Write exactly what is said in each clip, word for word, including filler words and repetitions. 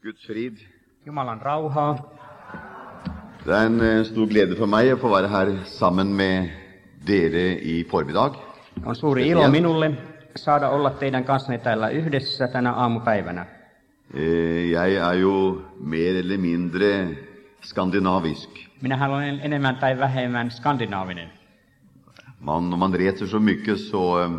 Guds frid. Jumalan rauhaa. Det er en eh, stor glede for meg å få være her sammen med dere i formiddag. On suuri ilo minulle saada olla teidän kanssanne täällä yhdessä tänä aamupäivänä. Eh, Jeg er jo mer eller mindre skandinavisk. Minähän olen enemmän tai vähemmän skandinaavinen. Man, når man reiser så mye, så eh,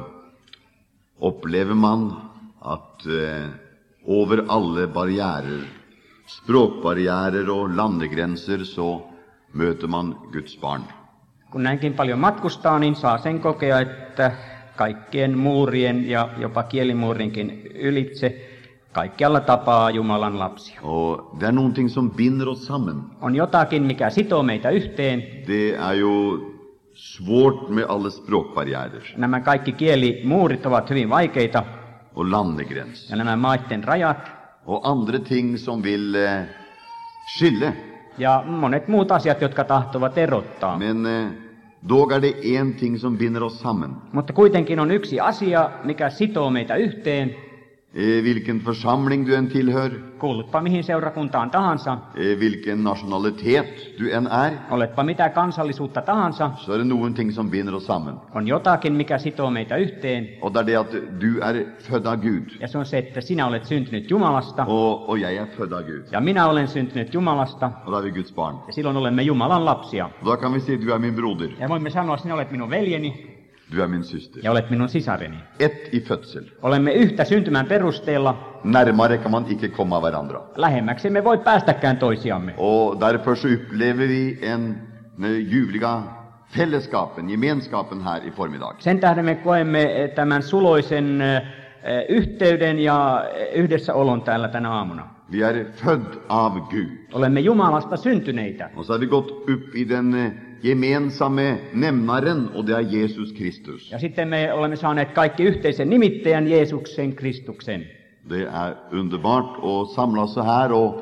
opplever man at eh, over alle barrierer, språkbarrierer og landegrenser, så møter man Guds barn. Kun näinkin paljon matkustaa, niin saa sen kokea, että kaikkien muurien ja jopa kielimuurinkin ylitse kaikkialla tapaa Jumalan lapsia. Og det er noen ting som binder oss sammen. On jotakin, mikä sitoo meitä yhteen. Det er jo svårt med alle språkbarrierer Nämä kaikki kielimuurit ovat hyvin vaikeita, og landegrenser ja nämä maiden rajat og andre ting som vil eh, skille. ja monet muut asiat, jotka tahtovat erottaa. Men eh, dog er det en ting som binder oss sammen. Mutta kuitenkin on yksi asia, mikä sitoo meitä yhteen. Eh, hvilken forsamling du enn tilhør, Kuulutpa mihin seurakuntaan tahansa, eh, hvilken nasjonalitet du enn er, oletpa mitä kansallisuutta tahansa, så er det noen ting som binder oss sammen. on jotakin, mikä sitoo meitä yhteen. Og det er det at du er født av Gud, Ja se on se, että sinä olet syntynyt Jumalasta, og, og jeg er født av Gud. ja minä olen syntynyt Jumalasta, Og da er vi Guds barn. ja silloin olemme Jumalan lapsia. Og da kan vi si, du er min broder, Ja voimme sanoa, sinä olet minun veljeni, du er min søster. ja olet minun sisareni. Ett i fødsel. Olemme yhtä syntymän perusteella, Nærmere kan man ikke komme av hverandre. lähemmäksi emme voi päästäkään toisiamme. Og derfor så opplever vi en en ljuvliga fellesskapen, gemenskapen her i formiddag. Sen tähden me koemme tämän suloisen eh, yhteyden ja yhdessäolon täällä tänä aamuna. Vi er født av Gud. Olemme Jumalasta syntyneitä. Og så har vi gått opp i den eh, gemensamme nemnaren, og det er Jesus Kristus. Ja sitten me olemme saaneet kaikki yhteisen nimittäjän Jeesuksen Kristuksen. Det er underbart å samle seg her og,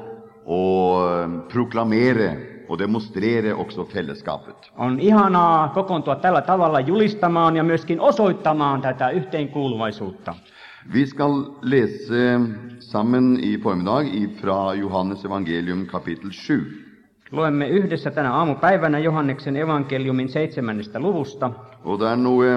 og eh, proklamere og demonstrere også fellesskapet. On ihanaa kokoontua tällä tavalla julistamaan ja myöskin osoittamaan tätä yhteenkuuluvaisuutta. Vi skal lese sammen i formiddag fra Johannes evangelium kapittel sju. Luemme yhdessä tänä aamupäivänä Johanneksen evankeliumin seitsemännestä luvusta. Og det er noe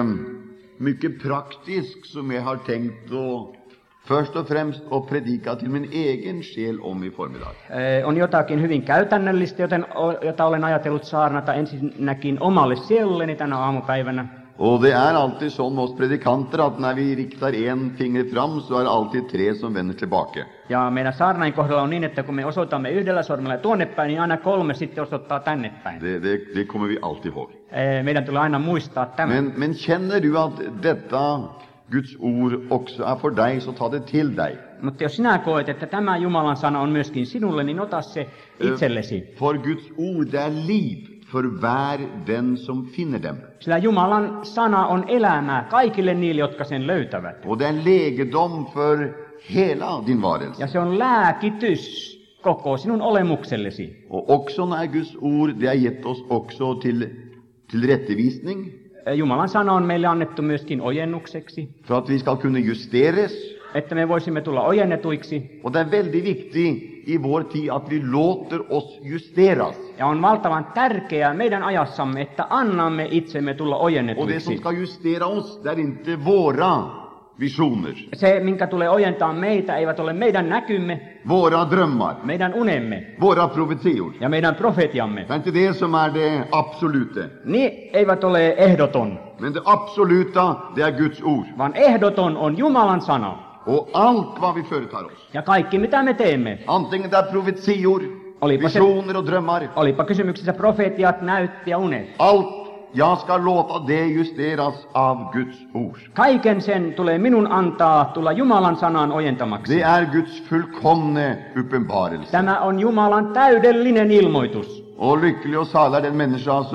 mye praktisk som jeg har tenkt å først og fremst å predika til min egen sjel om i formiddag. Eh, On jotakin hyvin käytännöllistä, joten, o- jota olen ajatellut saarnata ensinnäkin omalle sielulleni tänä aamupäivänä. Og det er alltid sånn med oss predikanter at når vi riktar en finger fram, så er det alltid tre som vender tilbake. Ja meidän saarnain kohdalla on niin, että kun me osoitamme yhdellä sormella tuonne päin, niin aina kolme sitten osoittaa tänne päin. Det, det, det kommer vi alltid ihåg. Eh, Meidän tulee aina muistaa tämä. Men, men kjenner du at dette Guds ord også er for deg, så ta det til deg. Mutta jos sinä koet, että tämä Jumalan sana on myöskin sinulle, niin ota se itsellesi. For Guds ord, det er liv for hver den som finner dem. Sillä Jumalan sana on elämää kaikille niille, jotka sen löytävät. Og det er legedom for hela din varelse. Ja se on lääkitys koko sinun olemuksellesi. Og også når Guds ord, det er gitt oss også til, til rettevisning, Eh, Jumalan sana on meille annettu myöskin ojennukseksi, for at vi skal kunne justeres. että me voisimme tulla ojennetuiksi. Og det er veldig viktig i vår tid at vi låter oss justeres. Ja on valtavan tärkeää meidän ajassamme, että annamme itsemme tulla Og det som ojennetuiksi. skal justere oss, det er ikke våre visjoner, Se, minkä tulee ojentaa meitä, eivät ole meidän näkymme, våre drømmer, meidän unemme våre profetior. ja meidän profetiamme. Det er ikke det som er det absolute. Niin eivät ole ehdoton, Men det absoluta, det er Guds ord. vaan ehdoton on Jumalan sana. Og alt hva vi foretar oss, Ja kaikki mitä me teemme, antingen det er profetior, Olipa se- visjoner og drømmer, olipa kysymyksissä profetiat, näyt ja unet. alt, ja skal låta det justeres av Guds ord. Kaiken sen tulee minun antaa tulla Jumalan sanan ojentamaksi. Det er Guds fullkomne uppenbarelse. Tämä on Jumalan täydellinen ilmoitus. Og lykkelig og salig er den menneske som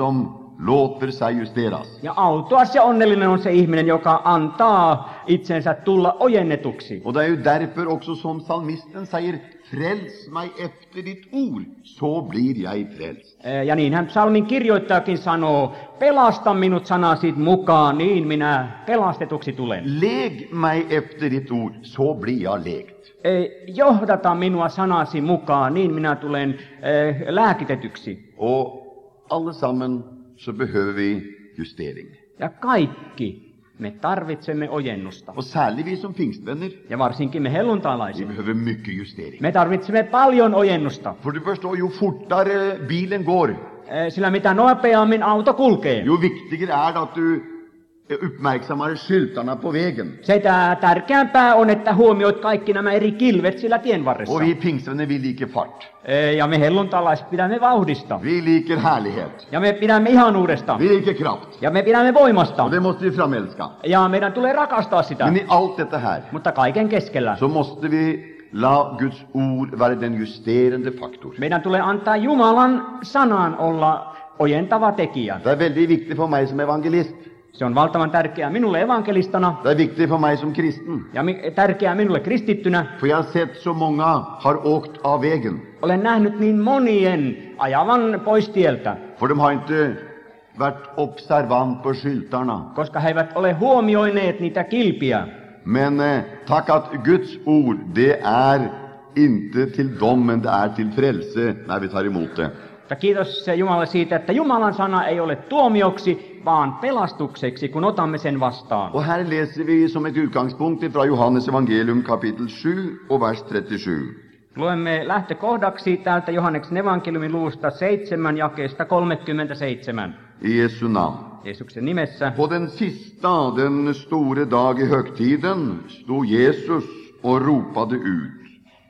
låter sig justeras. Ja autuas ja onnellinen on se ihminen, joka antaa itsensä tulla ojennetuksi. Och det är ju därför också som psalmisten säger, fräls mig efter ditt ord, så blir jag frälst. Ja niin hän psalmin kirjoittajakin sanoo, pelasta minut sanasi mukaan, niin minä pelastetuksi tulen. Leg mig efter ditt ord, så blir jag legt. Johdata minua sanasi mukaan, niin minä tulen eh, lääkitetyksi. Och allesammen så behöver vi justering. Ja kaikki me tarvitsemme ojennusta. Och särskilt vi som pingstvänner, Ja varsinkin me vi helluntalaiset. behöver mycket justering. Me tarvitsemme paljon ojennusta. För du förstår, ju fortare bilen går, Eh, Sillä mitä nopeammin auto kulkee, ju viktigare är det att du uppmärksammar skyltarna på vägen. sitä tärkeämpää on, että huomioit kaikki nämä eri kilvet sillä tien varressa. Och vi pingstvänner, vi liker fart. Eh, Ja me helluntalaiset pidämme vauhdista. Vi liker härlighet. Ja me pidämme ihanuudesta. Vi liker kraft. Ja me pidämme voimasta. Och det måste vi framälska. Ja meidän tulee rakastaa sitä. Men i allt detta här Mutta kaiken keskellä så måste vi la Guds ord vara den justerande faktor. meidän tulee antaa Jumalan sanan olla ojentava tekijä. Det är väldigt viktigt för mig som evangelist. Se on valtavan tärkeää minulle evankelistana Det är viktigt för mig som kristen. ja mi- tärkeää minulle kristittynä. För jag har sett så många har åkt av vägen. Olen nähnyt niin monien ajavan pois tieltä, För de har inte varit observant på skyltarna. koska he eivät ole huomioineet niitä kilpiä. Men eh, tack att Guds ord, det är inte till dom, men det är till frälse när vi tar emot det. Mutta kiitos Jumalalle siitä, että Jumalan sana ei ole tuomioksi, vaan pelastukseksi, kun otamme sen vastaan. Och här läser vi som ett utgangspunkt ifrån Johannes evangelium kapitel sju och vers trettiosju. Luemme lähtökohdaksi täältä Johanneksen evankeliumin luvusta seitsemän jakeesta kolmekymmentäseitsemän. I Jesu namn. Jeesuksen nimessä. På den sista, den store dag i högtiden, stod Jesus och ropade ut: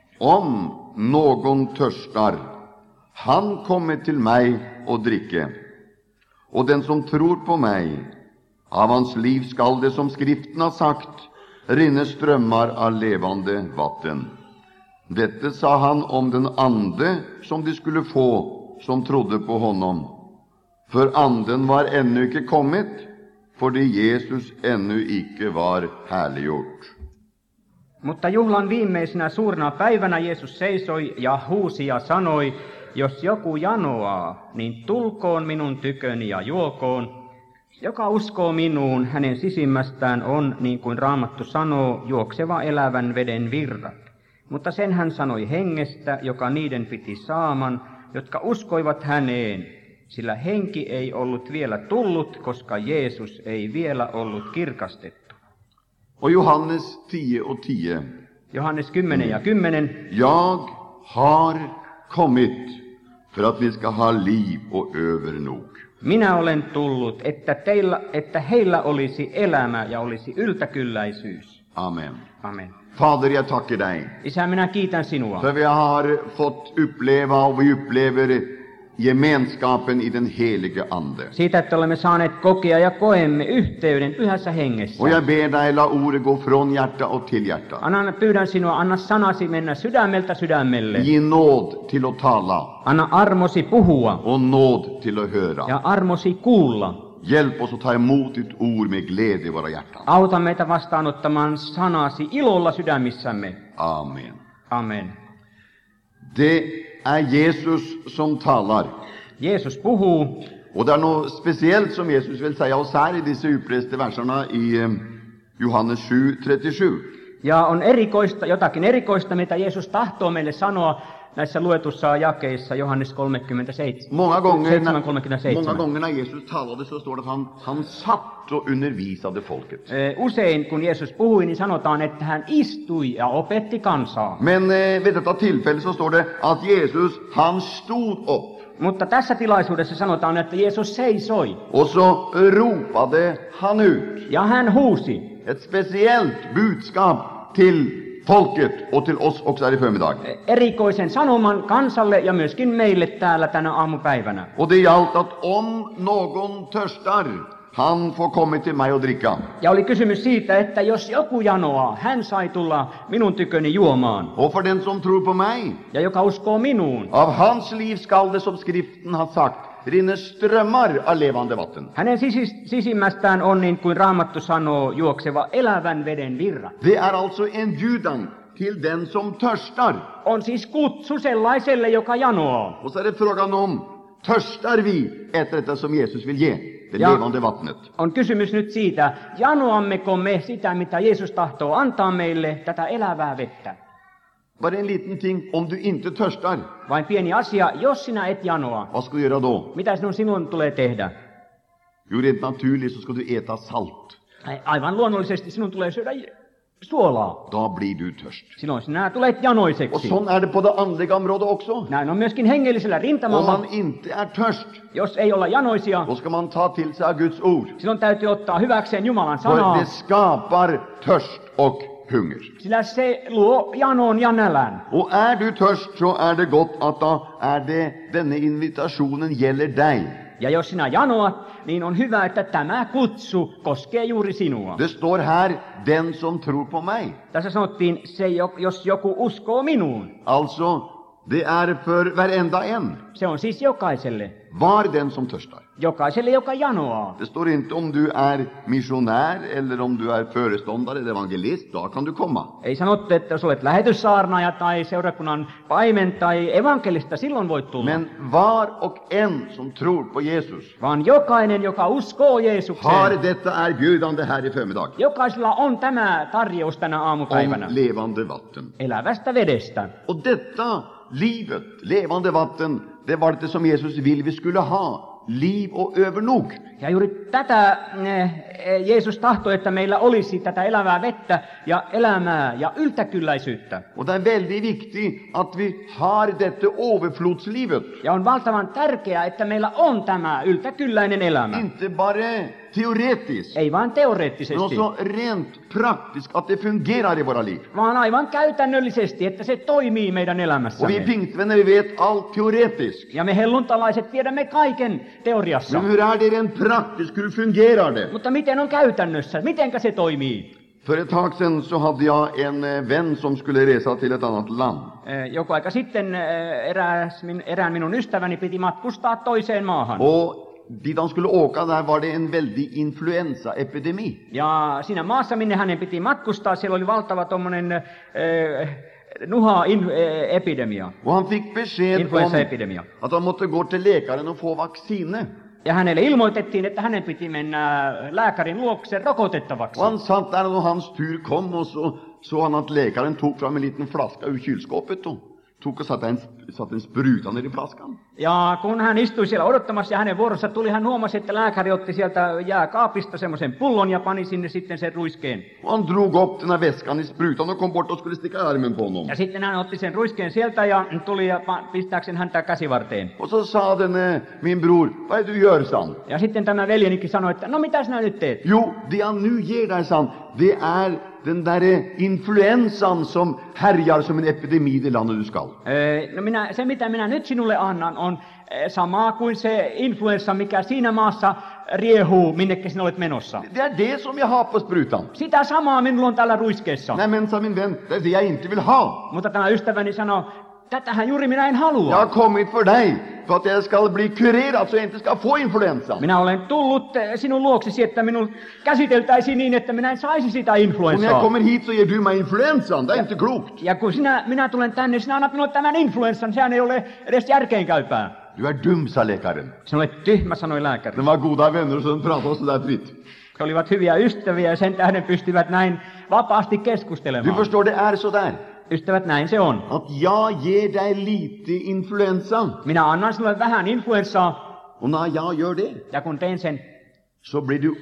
om någon törstar, han kommer till mig och dricker. Och den som tror på mig, av hans liv skall det, som skriften har sagt, rinne strömmar av levande vatten. Detta sa han om den ande som de skulle få som trodde på honom. För anden var ännu icke kommit, fordi Jesus ännu icke var härliggjort. Mutta juhlan viimeisenä suurena päivänä Jeesus seisoi ja huusi ja sanoi, jos joku janoaa, niin tulkoon minun tyköni ja juokoon. Joka uskoo minuun, hänen sisimmästään on, niin kuin Raamattu sanoo, juokseva elävän veden virrat. Mutta sen hän sanoi hengestä, joka niiden piti saaman, jotka uskoivat häneen, sillä henki ei ollut vielä tullut, koska Jeesus ei vielä ollut kirkastettu. Och Johannes tio och tio. Johannes kymmenen ja kymmenen. Jag har kommit för att ni ska ha liv och övernog. Minä olen tullut, että, teillä, että heillä olisi elämä ja olisi yltäkylläisyys. Amen. Amen. Fader, jag tackar dig Isä, minä kiitän sinua. för vi har fått uppleva och vi upplever gemenskapen i den helige Ande. Siitä, että olemme saaneet kokea ja koemme yhteyden pyhässä hengessä. Och jag ber dig, la ordet gå från hjärta och till hjärta. Anna, pyydän sinua, anna sanasi mennä sydämeltä sydämelle. Ge nåd till att tala Anna armosi puhua och nåd till att höra. ja armosi kuulla. Hjälp oss att ta emot ditt ord med glädje i våra hjärtan. Auta meitä vastaanottamaan sanasi ilolla sydämissämme. Amen. Amen. Det är Jesus som talar. Jeesus puhuu. Och det är något speciellt som Jesus vill säga oss här i dessa upplästa verserna i eh, Johannes sju trettiosju. Ja on erikoista, jotakin erikoista, mitä Jeesus tahtoo meille sanoa näissä luetussa jakeissa Johannes kolmekymmentäseitsemän. Många gånger, seitsemän när, kolmekymmentäseitsemän. många gånger när Jesus talade så står det att han, han satt och undervisade folket. Eh, Usein kun Jeesus puhui, niin sanotaan, että hän istui ja opetti kansaa. Men eh, vid detta tillfälle så står det att Jesus, han stod upp. Mutta tässä tilaisuudessa sanotaan, että Jeesus seisoi Och så ropade han ut ja hän huusi. ett speciellt budskap till folket och till oss också här i förmiddag. Erikoisen sanoman kansalle ja myöskin meille täällä tänä aamupäivänä. Och det gällde att om någon törstar, han får komma till mig och dricka. Ja oli kysymys siitä, että jos joku janoaa, hän sai tulla minun tyköni juomaan. Och för den som tror på mig, Ja joka uskoo minuun, av hans liv skall det, som skriften har sagt, rinner strömmar av levande vatten. Hänen sisis, sisimmästään on niin kuin Raamattu sanoo juokseva elävän veden virra. Det är alltså en bjudan till den som törstar. On siis kutsu sellaiselle, joka janoaa. Och så är det frågan om, törstar vi efter detta som Jesus vill ge, det Ja. levande vattnet? On kysymys nyt siitä, janoammeko me sitä, mitä Jeesus tahtoo antaa meille, tätä elävää vettä. Bara en liten ting, om du inte törstar, Vain pieni asia, jos sinä et janoa, vad ska du göra då? mitä sinun sinun tulee tehdä? Jo, rent naturligt så ska du äta salt. Ai- Aivan luonnollisesti sinun tulee syödä suolaa. Då blir du törst. Silloin sinä tulet Och janoiseksi. sån är det på det andliga området också. Näin on myöskin hengellisellä Om rintamalla. man inte är törst, Jos ei olla janoisia, då ska man ta till sig av Guds ord. silloin täytyy ottaa hyväkseen Jumalan För sanaa, det skapar törst och hunger. sillä se luo janon ja nälän. Och är du törst så är det gott att då är det, denna invitationen gäller dig. Ja jos sinä janoat, niin on hyvä, että tämä kutsu koskee juuri sinua. Det står här, den som tror på mig. Tässä sanottiin, se, jo- jos joku uskoo minuun. Alltså, det är för varenda en. Se on siis jokaiselle. Var den som törstar. Jokaiselle, joka janoaa. Det står inte om du är missionär eller om du är föreståndare eller evangelist, då kan du komma. Ei sanottu, että jos olet lähetyssaarnaaja tai seurakunnan paimen tai evankelista, silloin voit tulla. Men var och en som tror på Jesus Vaan jokainen, joka uskoo har Jeesukseen, detta erbjudande här i förmiddag. jokaisella on tämä tarjous tänä aamupäivänä. Om levande vatten. Elävästä vedestä. Och detta livet, levande vatten, det var det som Jesus vill vi skulle ha. Liv och övernog. Ja juuri tätä eh, Jeesus tahtoi, että meillä olisi tätä elävää vettä ja elämää ja yltäkylläisyyttä. Och det är väldigt viktigt att vi har detta överflodslivet. Ja on valtavan tärkeää, että meillä on tämä yltäkylläinen elämä. Inte bara teoretiskt, Ei vain men teoreettisesti, också rent praktiskt, att det fungerar i våra liv. vaan aivan käytännöllisesti, että se toimii meidän Och vi elämässämme. pingstvänner, vi vet allt teoretiskt. Ja me helluntalaiset tiedämme kaiken teoriassa. Men hur är det rent praktiskt? Hur fungerar det? Mutta miten on käytännössä? Mitenkä se toimii? För ett tag sedan så hade jag en eh, vän som skulle resa till ett annat land. Eh, Joku aika sitten eh, erääs, min, erään minun ystäväni piti matkustaa toiseen maahan. Och dit han skulle åka, där var det en väldig influensaepidemi. Ja siinä maassa, minne hänen piti matkustaa, siellä oli valtava tommonen eh, nuha-epidemia, Och han fick besked om influenssaepidemia. att han måtte gå till läkaren och få vacciner. Ja hänelle ilmoitettiin, että hänen piti mennä lääkärin luokse rokotettavaksi. Och han satt där och hans tur kom och så såg han att läkaren tog fram en liten flaska ur kylskåpet och tog och satte en, satte en spruta ner i flaskan. Ja kun hän istui siellä odottamassa ja hänen vuorossa tuli, hän huomasi, että lääkäri otti sieltä jääkaapista semmoisen pullon ja pani sinne sitten sen ruiskeen. Och han drog upp den här väskan i sprutan och kom bort och skulle sticka armen på honom. Ja sitten hän otti sen ruiskeen sieltä ja tuli ja pa- pistääkseen häntä käsivarteen. Och så sa den, min bror, vad är det du gör, sa han? Ja sitten tämä veljenikin sanoi, että no mitä sinä nyt teet? Jo, det han nu ger dig, sa han, det är den där influensan som härjar som en epidemi i det landet du skall. Öö, no minä, se mitä minä nyt sinulle annan on eh, samaa kuin se influenssa, mikä siinä maassa riehuu, minnekä sinä olet menossa. Det är det som jag har på sprutan. Sitä samaa minulla on täällä ruiskeessa. Nej, men sa min vän, det är det jag inte vill ha. Mutta tämä ystäväni sanoi, tätähän juuri minä en Jag halua. har kommit för dig för att jag ska bli kurerad så jag inte ska få influensan. Minä olen tullut eh, sinun luoksesi, että minun käsiteltäisiin niin, että minä en saisi sitä Och när jag influenssaa. kommer hit så ger du mig influensan, det är inte klokt. Ja kun sinä, minä tulen tänne, sinä annat minulle tämän influenssan, sehän ei ole edes järkeenkäypää. Du är dum, sa läkaren. Sinä olet tyhmä, sanoi lääkäri. De var goda vänner så de pratade så där fritt. He olivat hyviä ystäviä ja sen tähden pystyvät näin vapaasti Du keskustelemaan. förstår, det är så där. Ystävät, näin se on. Att jag ger dig lite influensa. Minä annan sinulle vähän influenssaa, Och när jag gör det ja kun teen sen, så blir du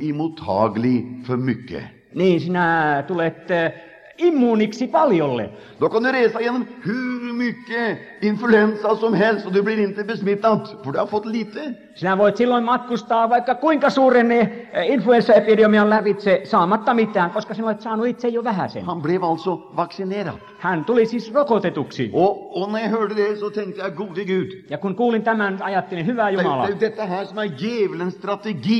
oemottaglig för mycket. niin sinä tulet eh, immuuniksi paljolle. Då kan du resa genom hur mycket influensa som helst och du blir inte besmittad, för du har fått lite. Sinä voit silloin matkustaa vaikka kuinka suuren eh, influenssaepidemian lävitse saamatta mitään, koska sinä olet saanut itse jo vähäsen. Han blev alltså vaccinerad. Hän tuli siis rokotetuksi. Och, och när jag hörde det så tänkte jag, gode Gud, Ja kun kuulin tämän, ajattelin, hyvä det, Jumala. det är detta här som är djävulens strategi.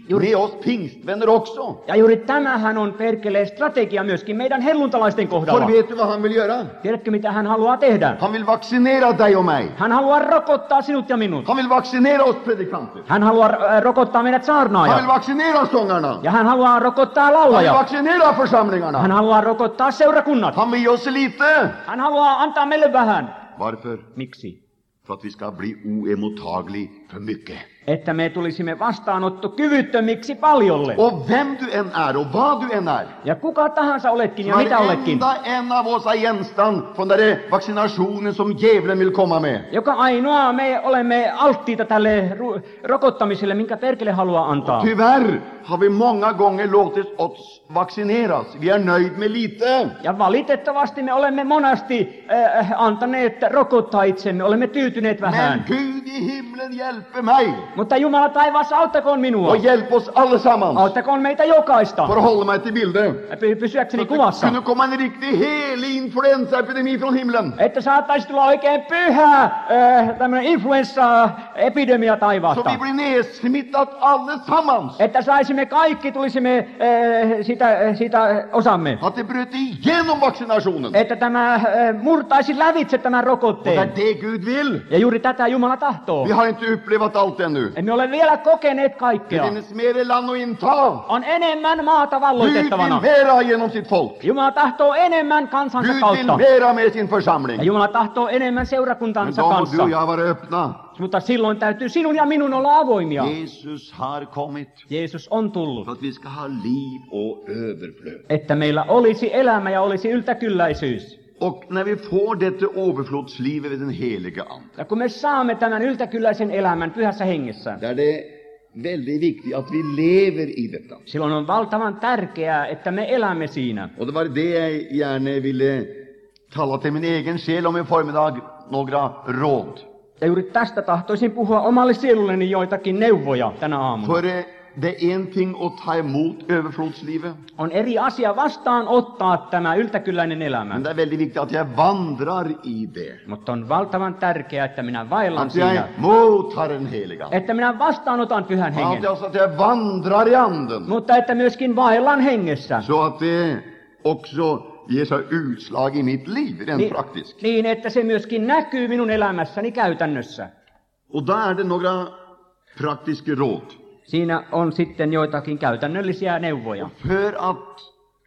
Juuri- med oss pingstvänner också. Ja juuri tämähän on perkeleen strategia myöskin meidän helluntalaisten För kohdalla. vet du vad han vill göra? Tiedätkö, mitä hän haluaa tehdä? Han vill vaccinera dig och mig. Hän haluaa rokottaa sinut ja minut. Han vill vaccinera oss predikanter. Hän haluaa äh, rokottaa meidät Han vill saarnaajat. vaccinera sångarna. Ja hän haluaa rokottaa Han vill laulajat. vaccinera Hän församlingarna. haluaa rokottaa seurakunnat. Han vill ge oss lite. Hän haluaa antaa meille vähän. Varför? Miksi? För att vi ska bli oemottaglig för mycket. Että me tulisimme vastaanottokyvyttömiksi paljolle. Och vem du än är och vad du än är, Ja kuka tahansa oletkin ja mitä oletkin. varenda en av oss är gjenstand från den där vaccinationen som djävulen vill komma med. Joka ainoa me olemme alttiita tälle ru- rokottamiselle, minkä perkele haluaa antaa. Tyvärr har vi många gånger låtit oss vaccineras. Vi är nöjd med lite. Ja valitettavasti me olemme monasti äh, antaneet rokottaa itsemme, olemme tyytyneet Men vähän. Gud i himlen hjälper mig. Mutta Jumala taivaassa auttakoon minua. Och hjälp oss allesammans. Auttakoon meitä jokaista. För att hålla mig till bilden. Py- Pysyäkseni Så att det kuvassa. kunde komma en riktig helig influensaepidemi från himlen. Että saattaisi tulla oikein pyhä äh, tämmöinen influenssaepidemia Så taivaasta. vi blir nedsmittat allesammans. Että saisimme kaikki, tulisimme äh, sitä, äh, sitä osamme. Att det bröt igenom vaccinationen. Että tämä äh, murtaisi lävitse tämän Och det är rokotteen. det Gud vill. Ja juuri tätä Jumala tahtoo. Vi har inte upplevat allt ännu. Emme ole vielä kokeneet Det kaikkea. finns mer land att inta. On enemmän maata Gud valloitettavana. vill mera genom sitt folk. Jumala tahtoo enemmän kansansa Gud vill kautta. mera med sin Ja församling. Jumala tahtoo enemmän Men seurakuntansa då må du kanssa. och jag vara öppna. Mutta silloin täytyy sinun ja minun olla avoimia. Jesus har kommit Jeesus on för tullut, att vi ska ha liv och överflöd. että meillä olisi elämä ja olisi yltäkylläisyys. Och när vi får detta överflödsliv med den helige Ande, Ja kun me saamme tämän yltäkylläisen elämän pyhässä hengessä, där det är väldigt viktigt att vi lever i detta. silloin on valtavan tärkeää, että me elämme siinä. Och det var det jag gärna ville tala till min egen själ om i förmiddag, några råd. Ja juuri tästä tahtoisin puhua omalle sielulleni joitakin neuvoja tänä aamuna. För eh, det är en ting att ta emot överflodslivet, On eri asia vastaan ottaa tämä yltäkylläinen elämä. men det är väldigt viktigt att jag vandrar i det. Mutta on valtavan tärkeää, että minä vaellan Att jag siinä. mottar den heliga. Että minä vastaanotan pyhän Att hengen. jag, så att jag vandrar i anden. Mutta että myöskin vaellan hengessä. Så att det också ger sig utslag i mitt liv, rent Niin, praktiskt. niin, että se myöskin näkyy minun elämässäni käytännössä. Och då är det några praktiska råd. Siinä on sitten joitakin käytännöllisiä neuvoja. För att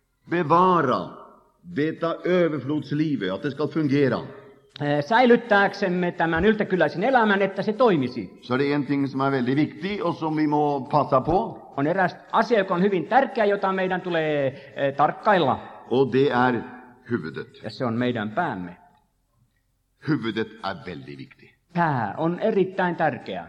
bevara detta överflodslivet, att det ska fungera, Eh, Säilyttääksemme tämän yltäkylläisen elämän, että se toimisi. så är det en ting som är väldigt viktig och som vi må passa på. On eräs asia, joka on hyvin tärkeä, jota meidän tulee eh, tarkkailla. Och det är huvudet. Ja se on meidän päämme. Huvudet är väldigt viktigt. Pää on erittäin tärkeä.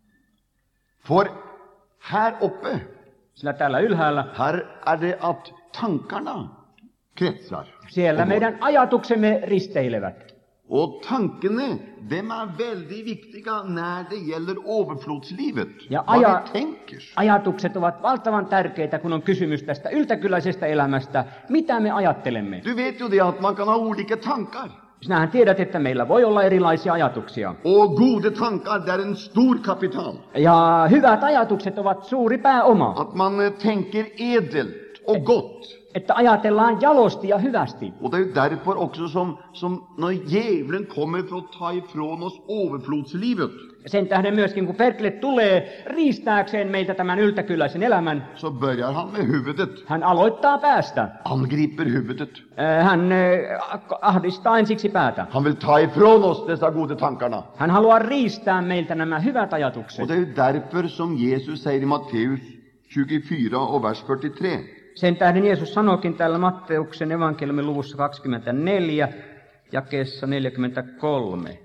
För här uppe, Sillä täällä ylhäällä, här är det att tankarna kretsar. siellä meidän ajatuksemme risteilevät. Och tankarna, de är väldigt viktiga när det gäller överflodslivet. Ja Vad aja- vi tänker. Ajatukset ovat valtavan tärkeitä, kun on kysymys tästä yltäkylläisestä elämästä. Mitä me ajattelemme? Du vet ju det att man kan ha olika tankar. Sinähän tiedät, että meillä voi olla erilaisia ajatuksia. Och goda tankar, det är en stor kapital. Ja hyvät ajatukset ovat suuri pääoma. Att man eh, tänker edelt och gott. Että ajatellaan jalosti ja hyvästi. Och det är ju därför också som, som när djävulen kommer för att ta ifrån oss överflodslivet, Sen tähden myöskin, kun perkele tulee riistääkseen meiltä tämän yltäkylläisen elämän, så börjar han med huvudet. hän aloittaa päästä. Angriper huvudet. Äh, Hän äh, ahdistaa ensiksi päätä. Han vill ta ifrån oss dessa goda tankarna. Hän haluaa riistää meiltä nämä hyvät ajatukset. Och det är ju därför som Jesus säger i Matteus tjugofyra och vers fyrtiotre. Sen tähden Jeesus sanoikin täällä Matteuksen evankeliumin luvussa kaksikymmentäneljä, jakeessa neljäkymmentäkolme.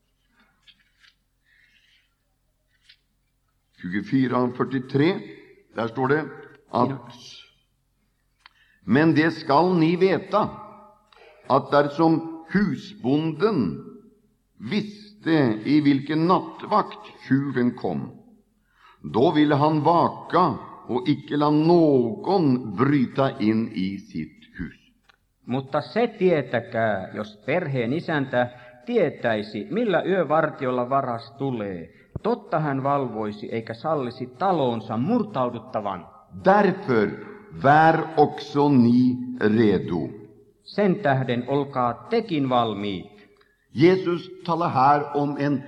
tjugofyra fyrtiotre, där står det att men det skall ni veta att där som husbonden visste i vilken nattvakt tjuven kom, då ville han vaka och icke la någon bryta in i sitt hus. Mutta se tietäkää, jos perheen isäntä tietäisi, millä yövartiolla varas tulee, Totta hän valvoisi eikä sallisi talonsa murtauduttavan. Därför vär också ni redo. Sen tähden olkaa tekin valmiit. Jesus talar här om en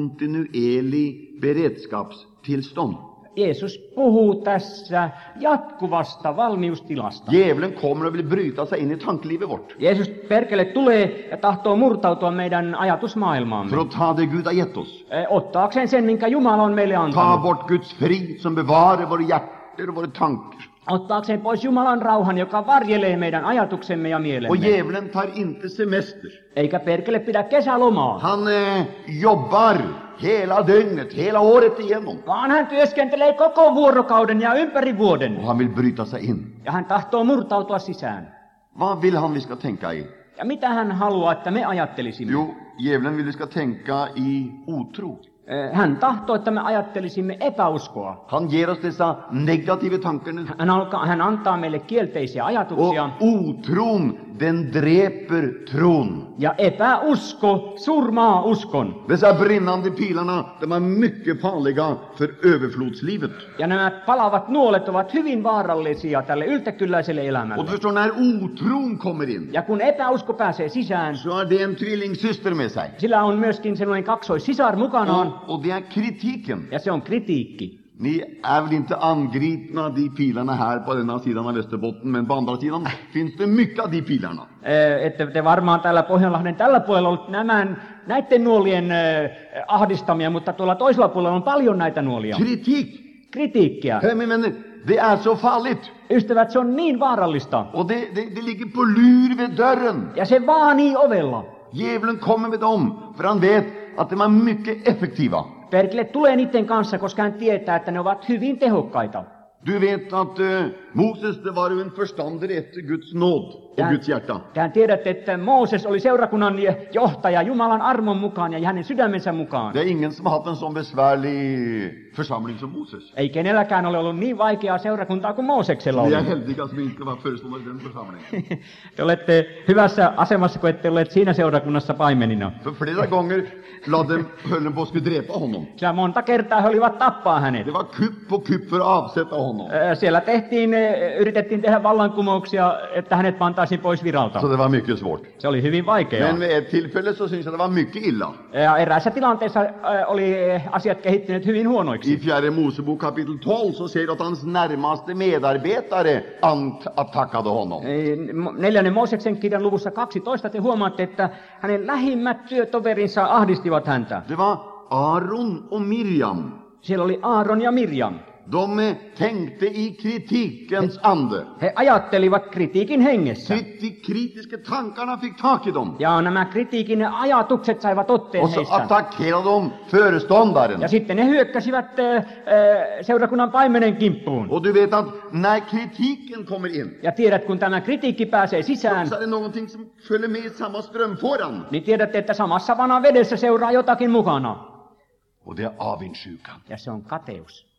kontinuerlig beredskapstillstånd. Jeesus puhuu tässä jatkuvasta valmiustilasta. Djävulen kommer och vill bryta sig in i tankelivet vårt. Jeesus perkele tulee ja tahtoo murtautua meidän ajatusmaailmaamme. För att ta det Gud har gett oss. Eh, Ottaakseen sen, minkä Jumala on meille Ta antanut. bort Guds frid som bevarar våra hjärtan och våra tankar. Ottaakseen pois Jumalan rauhan, joka varjelee meidän ajatuksemme ja Och mielemme. djävulen tar inte semester. Eikä perkele pidä kesälomaa, Han eh, jobbar hela dygnet, hela året igenom. vaan hän työskentelee koko vuorokauden ja ympäri vuoden. Och han vill bryta sig in. Ja hän tahtoo murtautua sisään. Vad vill han vi ska tänka i? Ja mitä hän haluaa, että me ajattelisimme? Jo, djävulen vill vi ska tänka i otro. Eh, Hän tahtoo, että me ajattelisimme epäuskoa. Han ger oss dessa negativa tankar. Hän, alkaa, hän antaa meille kielteisiä ajatuksia. Och otron, den dräper tron. Ja epäusko surmaa uskon. Dessa brinnande pilarna, de är mycket farliga för överflodslivet. Ja nämä palavat nuolet ovat hyvin vaarallisia tälle yltäkylläiselle Och elämälle. du förstår, när otron kommer in, Ja kun epäusko pääsee sisään, så är det en tvillingsyster med sig. sillä on myöskin sellainen kaksoissisar mukanaan, Och, och det är kritiken. ja se on kritiikki. Ni är väl inte angripna de pilarna här på denna sidan av Västerbotten, men på andra sidan finns det mycket av de pilarna. Eh, Että te varmaan täällä Pohjanlahden tällä puolella ollut nämä, näiden nuolien eh, ahdistamia, mutta tuolla toisella puolella on paljon näitä nuolia. Kritik, Kritiikkiä. hör mig vänner, det är så farligt. Ystävät, se on niin vaarallista. Och det, det, det ligger på lur vid dörren. Ja se vaanii ovella. Djävulen kommer med dem, för han vet att de är mycket effektiva. Perkele tulee niiden kanssa, koska hän tietää, että ne ovat hyvin tehokkaita. Du vet att eh, Moses, det var ju en förståndare efter Guds nåd och Ja. Guds hjärta. Tähän tiedätte, että Mooses oli seurakunnan johtaja Jumalan armon mukaan ja hänen sydämensä mukaan. Det är ingen som har haft en sån besvärlig församling som Moses. Ei kenelläkään ole ollut niin vaikeaa seurakuntaa kuin Mooseksella Vi oli. är heldiga som inte var föreståndare i den församlingen. Te olette hyvässä asemassa, kun ette olleet siinä seurakunnassa paimenina. För flera gånger lade de, höll de på att skulle dräpa honom. Sillä monta kertaa he olivat tappaa hänet. Det var kupp på kupp för att avsätta honom. Ö, Siellä tehtiin, ö, yritettiin tehdä vallankumouksia, että hänet pantaisiin pois viralta. Så det var mycket svårt. Se oli hyvin vaikeaa. Men vid ett tillfälle så syns jag det var mycket illa. Ja eräässä tilanteessa ö, oli asiat kehittyneet hyvin I huonoiksi. fjärde Mosebok kapitel tolv så ser du att hans närmaste medarbetare ant- attackade honom. Neljännen Mooseksen kirjan luvussa kaksitoista te huomaatte, että hänen lähimmät työtoverinsa ahdistivat häntä. Det var Aaron och Miriam. Siellä oli Aaron ja Mirjam. De tänkte i kritikens ande. He ajattelivat kritiikin hengessä. De kritiska tankarna fick tag i dem. Ja nämä kritiikin ajatukset saivat otteen Och så heistä. attackerade de föreståndaren. Ja sitten ne hyökkäsivät äh, seurakunnan paimenen kimppuun. Och du vet att när kritiken kommer in, Ja tiedät, kun tämä kritiikki pääsee sisään, så är det någonting som följer med i samma strömfåran. niin tiedätte, että samassa vanan vedessä seuraa jotakin mukana. Och det är avundsjukan. Ja se on kateus.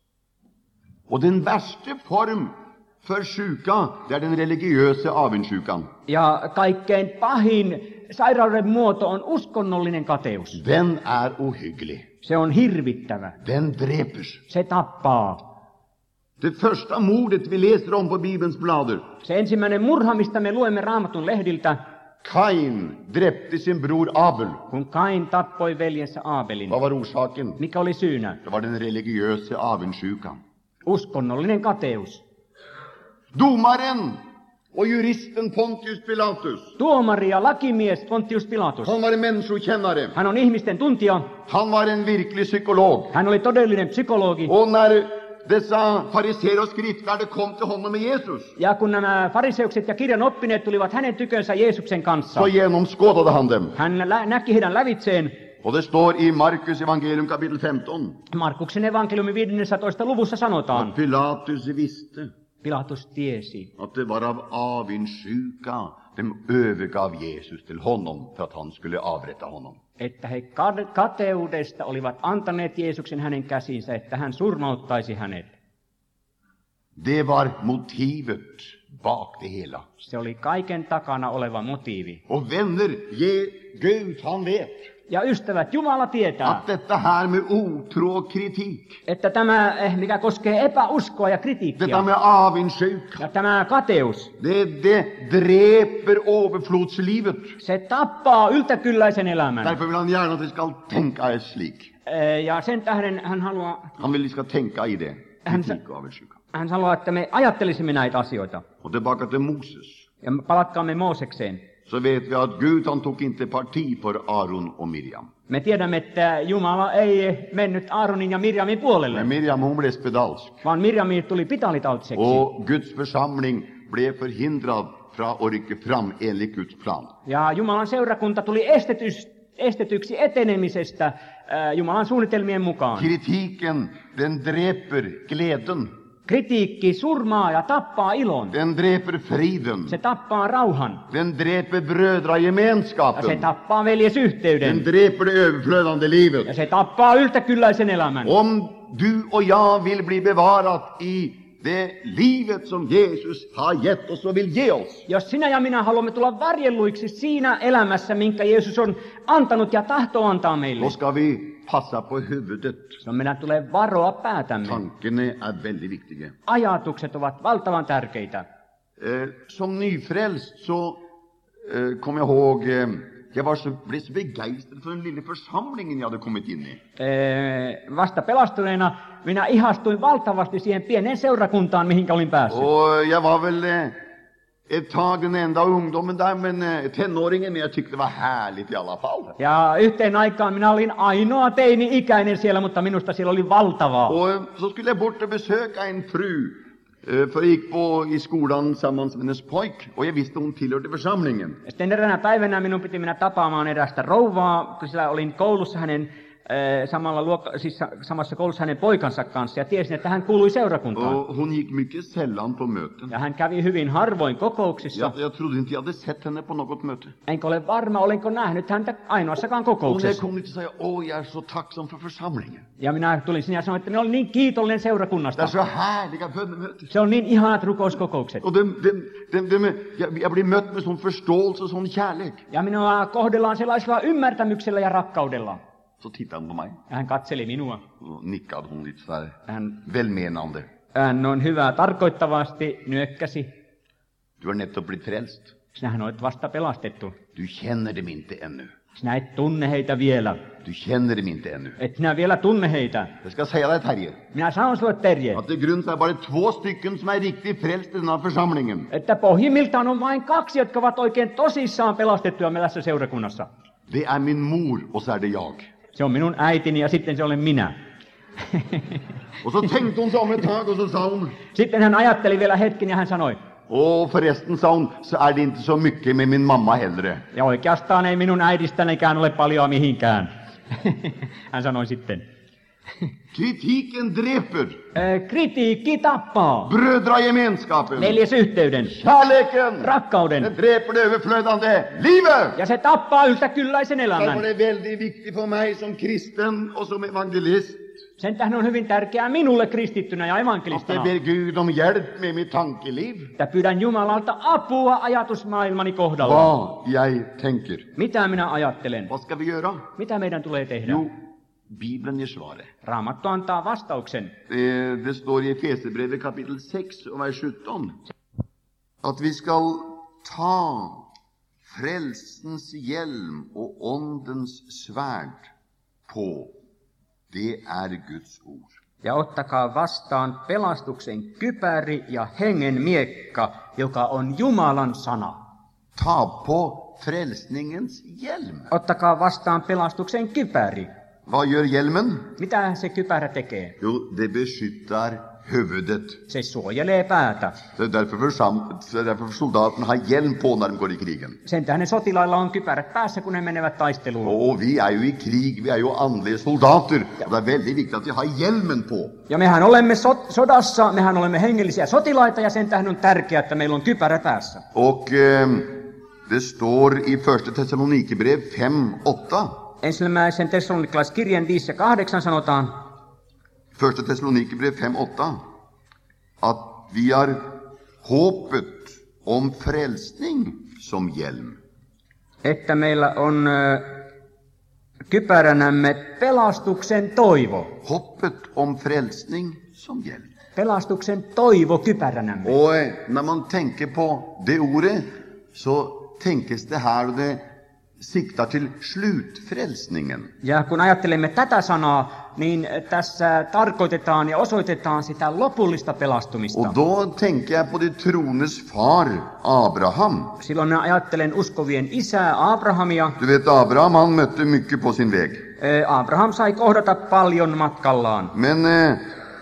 Och den värsta form för sjuka, det är den religiösa avundsjukan. Ja kaikkein pahin sairauden muoto on uskonnollinen kateus. Den är ohygglig. Se on hirvittävä. Den dräper. Se tappaa. Det första mordet vi läser om på Bibelns blader. Se ensimmäinen murha, mistä me luemme Raamatun lehdiltä, Kain dräpte sin bror Abel. kun Kain tappoi veljensä Aabelin. Vad var orsaken? Mikä oli syynä? Det var den religiösa avundsjukan. Uskonnollinen kateus. Domaren och juristen Pontius Pilatus. Tuomari ja lakimies Pontius Pilatus. Han var en människokännare. Hän on ihmisten tuntija. Han var en virklig psykolog. Hän oli todellinen psykologi. Och när dessa fariseer och skriftlärde kom till honom med Jesus, Ja kun nämä fariseukset ja kirjan oppineet tulivat hänen tykönsä Jeesuksen kanssa, så genomskådade han dem. hän lä- näki heidän lävitseen. Och det står i Markus evangelium kapitel femton Markuksen evankeliumin viidennentoista luvussa sanotaan, att Pilatus visste Pilatus tiesi, att det var av avundsjuka de övergav Jesus till honom för att han skulle avrätta honom. että he ka- kateudesta olivat antaneet Jeesuksen hänen käsiinsä, että hän surmauttaisi hänet. Det var motivet bak det hela. Se oli kaiken takana oleva motiivi. Och vänner, ge, Gud han vet. Ja ystävät, Jumala tietää, att detta här med otro och kritik, että tämä, eh, mikä koskee epäuskoa ja detta kritiikkiä, med avundsjuka, ja tämä kateus, det, det dreper överflodslivet. se tappaa yltäkylläisen elämän. Därför vill han gärna att vi ska tänka slik. Eh, Ja sen tähden hän haluaa, Han vill att vi ska tänka i det. Hän- Kritik och avundsjuka. hän haluaa, että me ajattelisimme näitä asioita. Och tillbaka till Moses. Ja me palatkaamme Moosekseen. Så vet vi att Gud han tog inte parti för Aron och Miriam. Me tiedämme, että Jumala ei mennyt Aaronin ja Mirjamin puolelle, Men Miriam hon blev spedalsk. vaan Mirjami tuli pitalitaltseksi. Och Guds församling blev förhindrad från att rycka fram enligt Guds plan. Ja Jumalan seurakunta tuli estetys, estetyksi etenemisestä äh, Jumalan suunnitelmien mukaan. Kritiken, den dreper glädjen. Kritiikki surmaa ja tappaa ilon. Den dreper friden. Se tappaa rauhan. Den dreper Ja se brödragemenskapen. tappaa veljesyhteyden. Den dreper det överflödande Ja livet. se tappaa yltäkylläisen elämän. Om du och jag vill bli bevarat i det livet som Jesus har gett oss och vill ge oss, Jos sinä ja minä haluamme tulla varjelluiksi siinä elämässä, minkä Jeesus on antanut ja tahtoo antaa meille, då ska vi passa på huvudet. silloin meidän tulee varoa päätämme. Tankene är väldigt viktiga. Ajatukset ovat valtavan tärkeitä. Eh, som nyfrälst så eh, kom jag ihåg, eh, jag var så, blev så begeistrad för den lilla församlingen jag hade kommit in i. Ee, Vasta pelastuneena minä ihastuin valtavasti siihen pieneen seurakuntaan, mihinkä olin päässyt. Och jag var väl eh, ett tag den enda ungdomen där, men eh, tonåringen, men jag tyckte det var härligt i alla fall. Ja yhteen aikaan minä olin ainoa teini-ikäinen siellä, mutta minusta siellä oli valtavaa. Och eh, så skulle jag bort och besöka en fru, eh, för jag gick på i skolan tillsammans med hennes pojk, och jag visste hon tillhörde församlingen. Ja sitten eräänä päivänä minun piti mennä tapaamaan erästä rouvaa, kun siellä olin koulussa hänen ee, samalla luokka, siis sa- samassa koulussa hänen poikansa kanssa, ja tiesin, että hän kuului seurakuntaan. Och hon gick mycket sällan på möten. Ja hän kävi hyvin harvoin kokouksissa. Jag, jag trodde inte jag hade sett henne på något möte. Enkä ole varma, olenko nähnyt häntä ainoassakaan Och när jag kokouksessa. kom dit så sa jag, åh, jag är så tacksam för församlingen. Ja minä tulin sinne ja sanoin, että minä olen niin kiitollinen Det är seurakunnasta. så härliga bönemöten. Se on niin ihanat rukouskokoukset. Och de, de, de, de, jag, jag blir mött med sån förståelse och sån kärlek. Ja minua kohdellaan sellaisella ymmärtämyksellä ja rakkaudella. Så tittade hon på mig Ja hän katseli minua. och nickade hon lite så här Hän, välmenande. hän noin hyvää tarkoittavasti nyökkäsi. Du har nettopp blivit frälst. Sinähän olet vasta pelastettu. Du känner dem inte ännu. Sinä et tunne heitä vielä. Du känner dem inte ännu. Et sinä vielä tunne heitä. Jag ska säga dig, Terje, Minä sanon sulle, Terje, att i grund så är bara två stycken som är riktigt frälst i den här församlingen. että pohjimmiltaan on vain kaksi, jotka ovat oikein tosissaan pelastettuja meillä tässä seurakunnassa. Det är min mor och så är det jag. Se on minun äitini ja sitten se olen minä. Och så tänkte hon sig om ett tag och så sa hon, Sitten hän ajatteli vielä hetken ja hän sanoi, och förresten sa hon, så är det inte så mycket med min mamma heller. ja oikeastaan ei minun äidistänikään ole paljon mihinkään. Hän sanoi sitten, Kritiken dreper "Ö, kritiikki tappaa brödragemenskapen, veljesyhteyden, kärleken, rakkauden, den dreper det överflödande livet. ja se tappaa yltäkylläisen Därför elämän. är det väldigt viktigt för mig som kristen och som evangelist Sen tähän on hyvin tärkeää minulle kristittynä ja att jag evankelistana, ber Gud om hjälp med mitt tankeliv. että pyydän Jumalalta apua ajatusmaailmani kohdalla. Vad jag tänker. Mitä minä ajattelen? Vad ska vi göra? Mitä meidän tulee tehdä? Jo, Bibeln ger svaret. Raamattu antaa vastauksen. Det, det står i Efesierbrevet kapitel sex och vers sjutton att vi ska ta frälsens hjälm och ondens svärd på. Det är Guds ord. Ja ottakaa vastaan pelastuksen kypäri ja hengen miekka, joka on Jumalan sana. Ta på frälsningens hjälm. Ottakaa vastaan pelastuksen kypäri. Vad gör hjälmen? Mitä se kypärä tekee? Jo, det beskyttar huvudet. Se suojelee päätä. Det är därför, försam, det är därför soldaterna har hjälm på när de går i krigen. Sen tähden sotilailla on kypärät päässä, kun ne menevät taisteluun. Och vi är ju i krig, vi är ju andliga soldater. Och det är väldigt viktigt att vi har hjälmen på. Ja mehän olemme so- sodassa, mehän olemme hengellisiä sotilaita, ja sen tähden on tärkeää, että meillä on kypärä päässä. Och eh, det står i första Thessalonikerbrev fem åtta. Ensimmäisen Tessalonikalaiskirjeen viisi ja kahdeksan sanotaan, Första Thessalonikerbrev fem åtta. Att vi har hoppet om frälsning som hjälm. että meillä on ö, kypäränämme pelastuksen toivo. Hoppet om frälsning som hjälm. Pelastuksen toivo kypäränämme. Och eh, när man tänker på det ordet så tänkes det här och det siktar till slutfrälsningen. Ja kun ajattelemme tätä sanaa, niin tässä tarkoitetaan ja osoitetaan sitä lopullista pelastumista. Och då tänker jag på de trones far Abraham. Silloin minä ajattelen uskovien isää Abrahamia. Du vet, Abraham han mötte mycket på sin väg. Eh, Abraham sai kohdata paljon matkallaan. Men eh,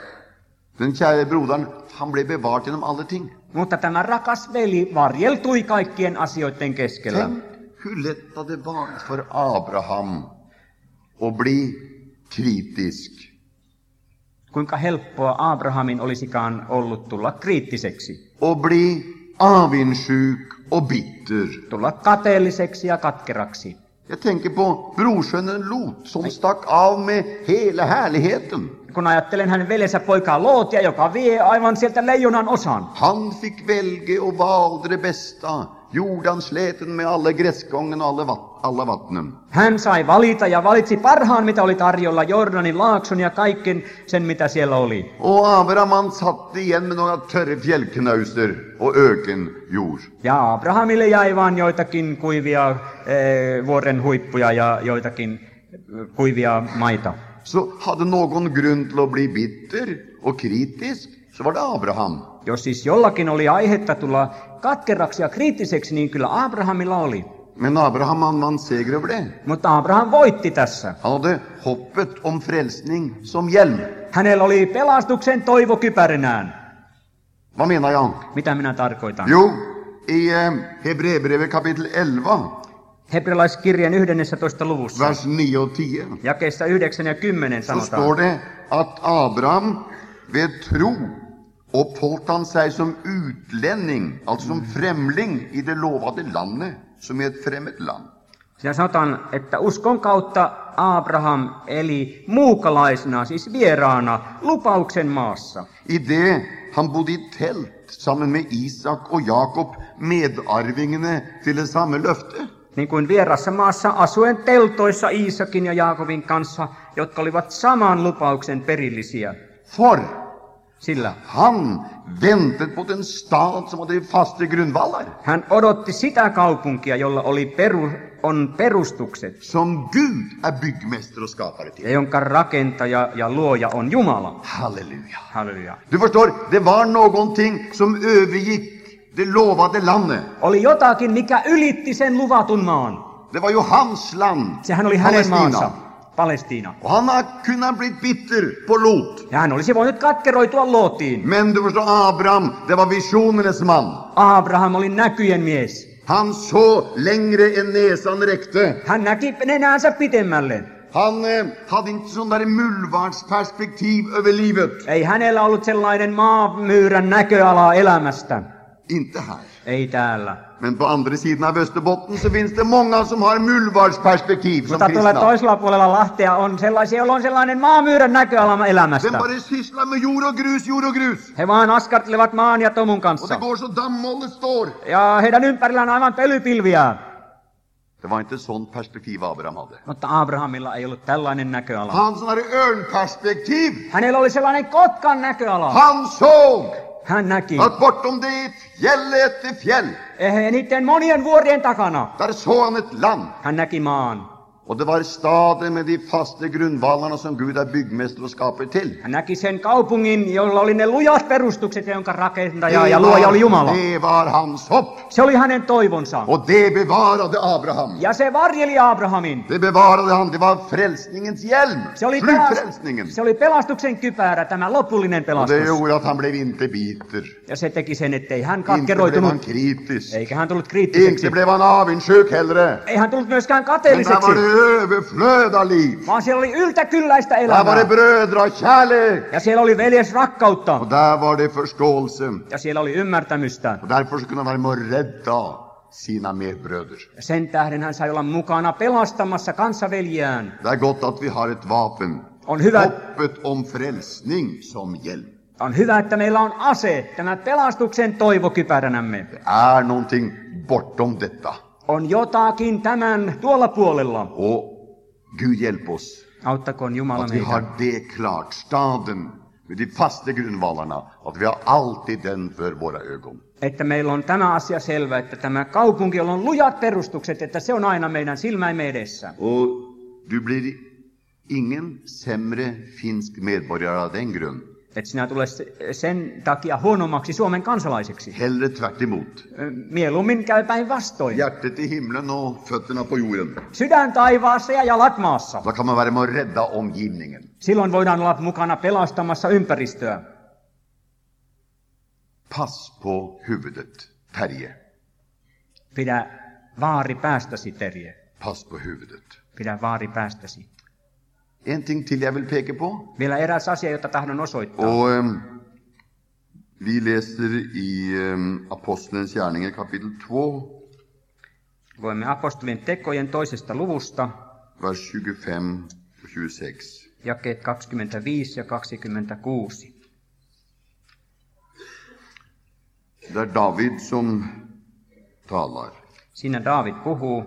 den käre brodern, han blev bevarat genom alla ting. Mutta tämä rakas veli varjeltui kaikkien asioiden keskellä. Tänk hur lätt det hade varit för Abraham att bli kritisk. Kuinka helppoa Abrahamin olisikaan ollut tulla kriittiseksi. Och bli avundsjuk och bitter. Tulla kateelliseksi ja katkeraksi. Jag tänker på brorsönnen Lot som stack av med hela härligheten. Kun ajattelen hänen veljensä poikaa Lootia, joka vie aivan sieltä leijonan osan. Han fick välja och valde det bästa. Jordansläten med alla gräsgången och alla, vatt- alla vattnen. Hän sai valita ja valitsi parhaan, mitä oli tarjolla, Jordanin laakson ja kaiken sen, mitä siellä oli. Och Abraham han satt igen med några törre fjällknauser och ökenjord. Ja Abrahamille jäi vaan joitakin kuivia eh, vuoren huippuja ja joitakin kuivia maita. Så hade någon grund till att bli bitter och kritisk, så var det Abraham. Jos siis jollakin oli aihetta tulla katkeraksi ja kriittiseksi, niin kyllä Abrahamilla oli. Men Abraham han vann seger över det. Mutta Abraham voitti tässä. Han hade hoppet om frälsning som hjälm. Hänellä oli pelastuksen toivo kypärinään. Vad menar jag? Mitä minä tarkoitan? Jo, i eh, Hebreerbrevet kapitel elva, Hebrealaiskirjan yhdennessätoista luvussa, vers nio och tio, jakeessa yhdeksän ja kymmenen så sanotaan, står det att Abraham ved tro uppholdt han sig som utlänning, alltså som främling i det lovade landet, som är ett främmet land. Siinä sanotaan, että uskon kautta Abraham eli muukalaisena, siis vieraana, lupauksen maassa. I det han bodde i tält sammen med Isak och Jakob, medarvingene till det samma löfte. Niin kuin vierassa maassa asuen teltoissa Iisakin ja Jaakobin kanssa, jotka olivat saman lupauksen perillisiä. For Sillä han väntade på den stad som hade fasta grundvallar, hän odotti sitä kaupunkia, jolla oli peru, on perustukset, som Gud är byggmästare och skapare ja till. jonka rakentaja ja luoja on Jumala. Halleluja. Halleluja. Du förstår, det var någonting som övergick det lovade landet. Oli jotakin, mikä ylitti sen luvatun maan. Det var ju hans land, Sehän oli hänen maansa, Palestina. Palestiina. Och han har kunnat bli bitter på Lot. Ja hän olisi voinut katkeroitua Lootiin. Men du förstår, Abraham, det var visionernas man. Abraham oli näkyjen mies. Han såg längre än näsan räckte. Hän näki nenäänsä pitemmälle. Han eh, hade inte sån där mullvadsperspektiv över livet. Ei hänellä ollut sellainen maamyyrän näköala elämästä. Inte här. Ei täällä. Men på andra sidan av Österbotten så finns det många som har mullvadsperspektiv som Mutta tuolla kristna. toisella puolella Lahtea on sellaisia, joilla on sellainen maamyyrän näköala elämästä. Den bara sysslar med jord och grus, jord och grus. He vaan askartelevat maan ja tomun Och kanssa. det går så dammollet står. Ja heidän ympärillään aivan pölypilviä. Det var inte sånt perspektiv Abraham hade. Mutta Abrahamilla ei ollut tällainen näköala. Han sån här örnperspektiv. Hänellä oli sellainen kotkan näköala. Han såg Hän näki att bortom det fjäll efter fjäll, eh, niiden monien vuorien takana. där såg han ett land. Hän näki maan. Och det var staden med de fasta grundvallarna som Gud är byggmästare och skapare till. Hän näki sen kaupungin, jolla oli ne lujat perustukset, jonka rakentaja Det ja luoja oli Jumala. var, det var hans hopp. Se oli hänen toivonsa. Och det bevarade Abraham. Ja se varjeli Abrahamin. Det bevarade han. Det var frälsningens hjälm. Se oli, pelas, Slutfrälsningen. se oli pelastuksen kypärä, tämä lopullinen Och det pelastus. gjorde att han blev inte bitter. Ja se teki sen, ettei hän Inte blev han katkeroitunut, kritisk. eikä hän tullut kriittiseksi. Inte blev han avundsjuk heller. Ei hän tullut myöskään Men där kateelliseksi, var det överflöd av liv. vaan siellä oli yltäkylläistä Där var det elämää. brödrakärlek. Ja siellä oli veljesrakkautta. Och där var det förståelse. Ja siellä oli ymmärtämystä. Och därför så kunde han vara med och rädda sina medbröder. Ja sen tähden hän sai olla mukana pelastamassa kanssaveljiään. Det är gott att vi har ett vapen. On hyvä, Hoppet om frälsning som hjälm. on hyvä, että meillä on ase, tämä pelastuksen toivo kypäränämme. Det är någonting bortom detta. On jotakin tämän tuolla puolella. Och Gud hjälp oss Auttakoon Jumala att vi meitä, har det klart, staden med de fasta grundvallarna, att vi har alltid den för våra ögon. että meillä on tämä asia selvä, että tämä kaupunki, jolla on lujat perustukset, että se on aina meidän silmäimme edessä. Och du blir ingen sämre finsk medborgare av den grund. Että sinä tulee sen takia huonommaksi Suomen kansalaiseksi. Hellre tvärt emot. Mieluummin käy päinvastoin. Hjärtat i himlen och fötterna på jorden. Sydän taivaassa ja jalat maassa. Då kan man vara med och rädda omgivningen. Silloin voidaan olla mukana pelastamassa ympäristöä. Pass på huvudet, Terje. Pidä vaari päästäsi, Terje. Pass på huvudet. Pidä vaari päästäsi. En ting till jag vill peka på. Vielä eräs asia, jota tahdon osoittaa. Och um, vi läser i um, Apostlens gärningar kapitel två, Voimme apostolien tekojen toisesta luvusta, vers tjugofem och tjugosex. jakeet kaksikymmentäviisi ja kaksikymmentäkuusi. Det är David som talar. Siinä Daavid puhuu,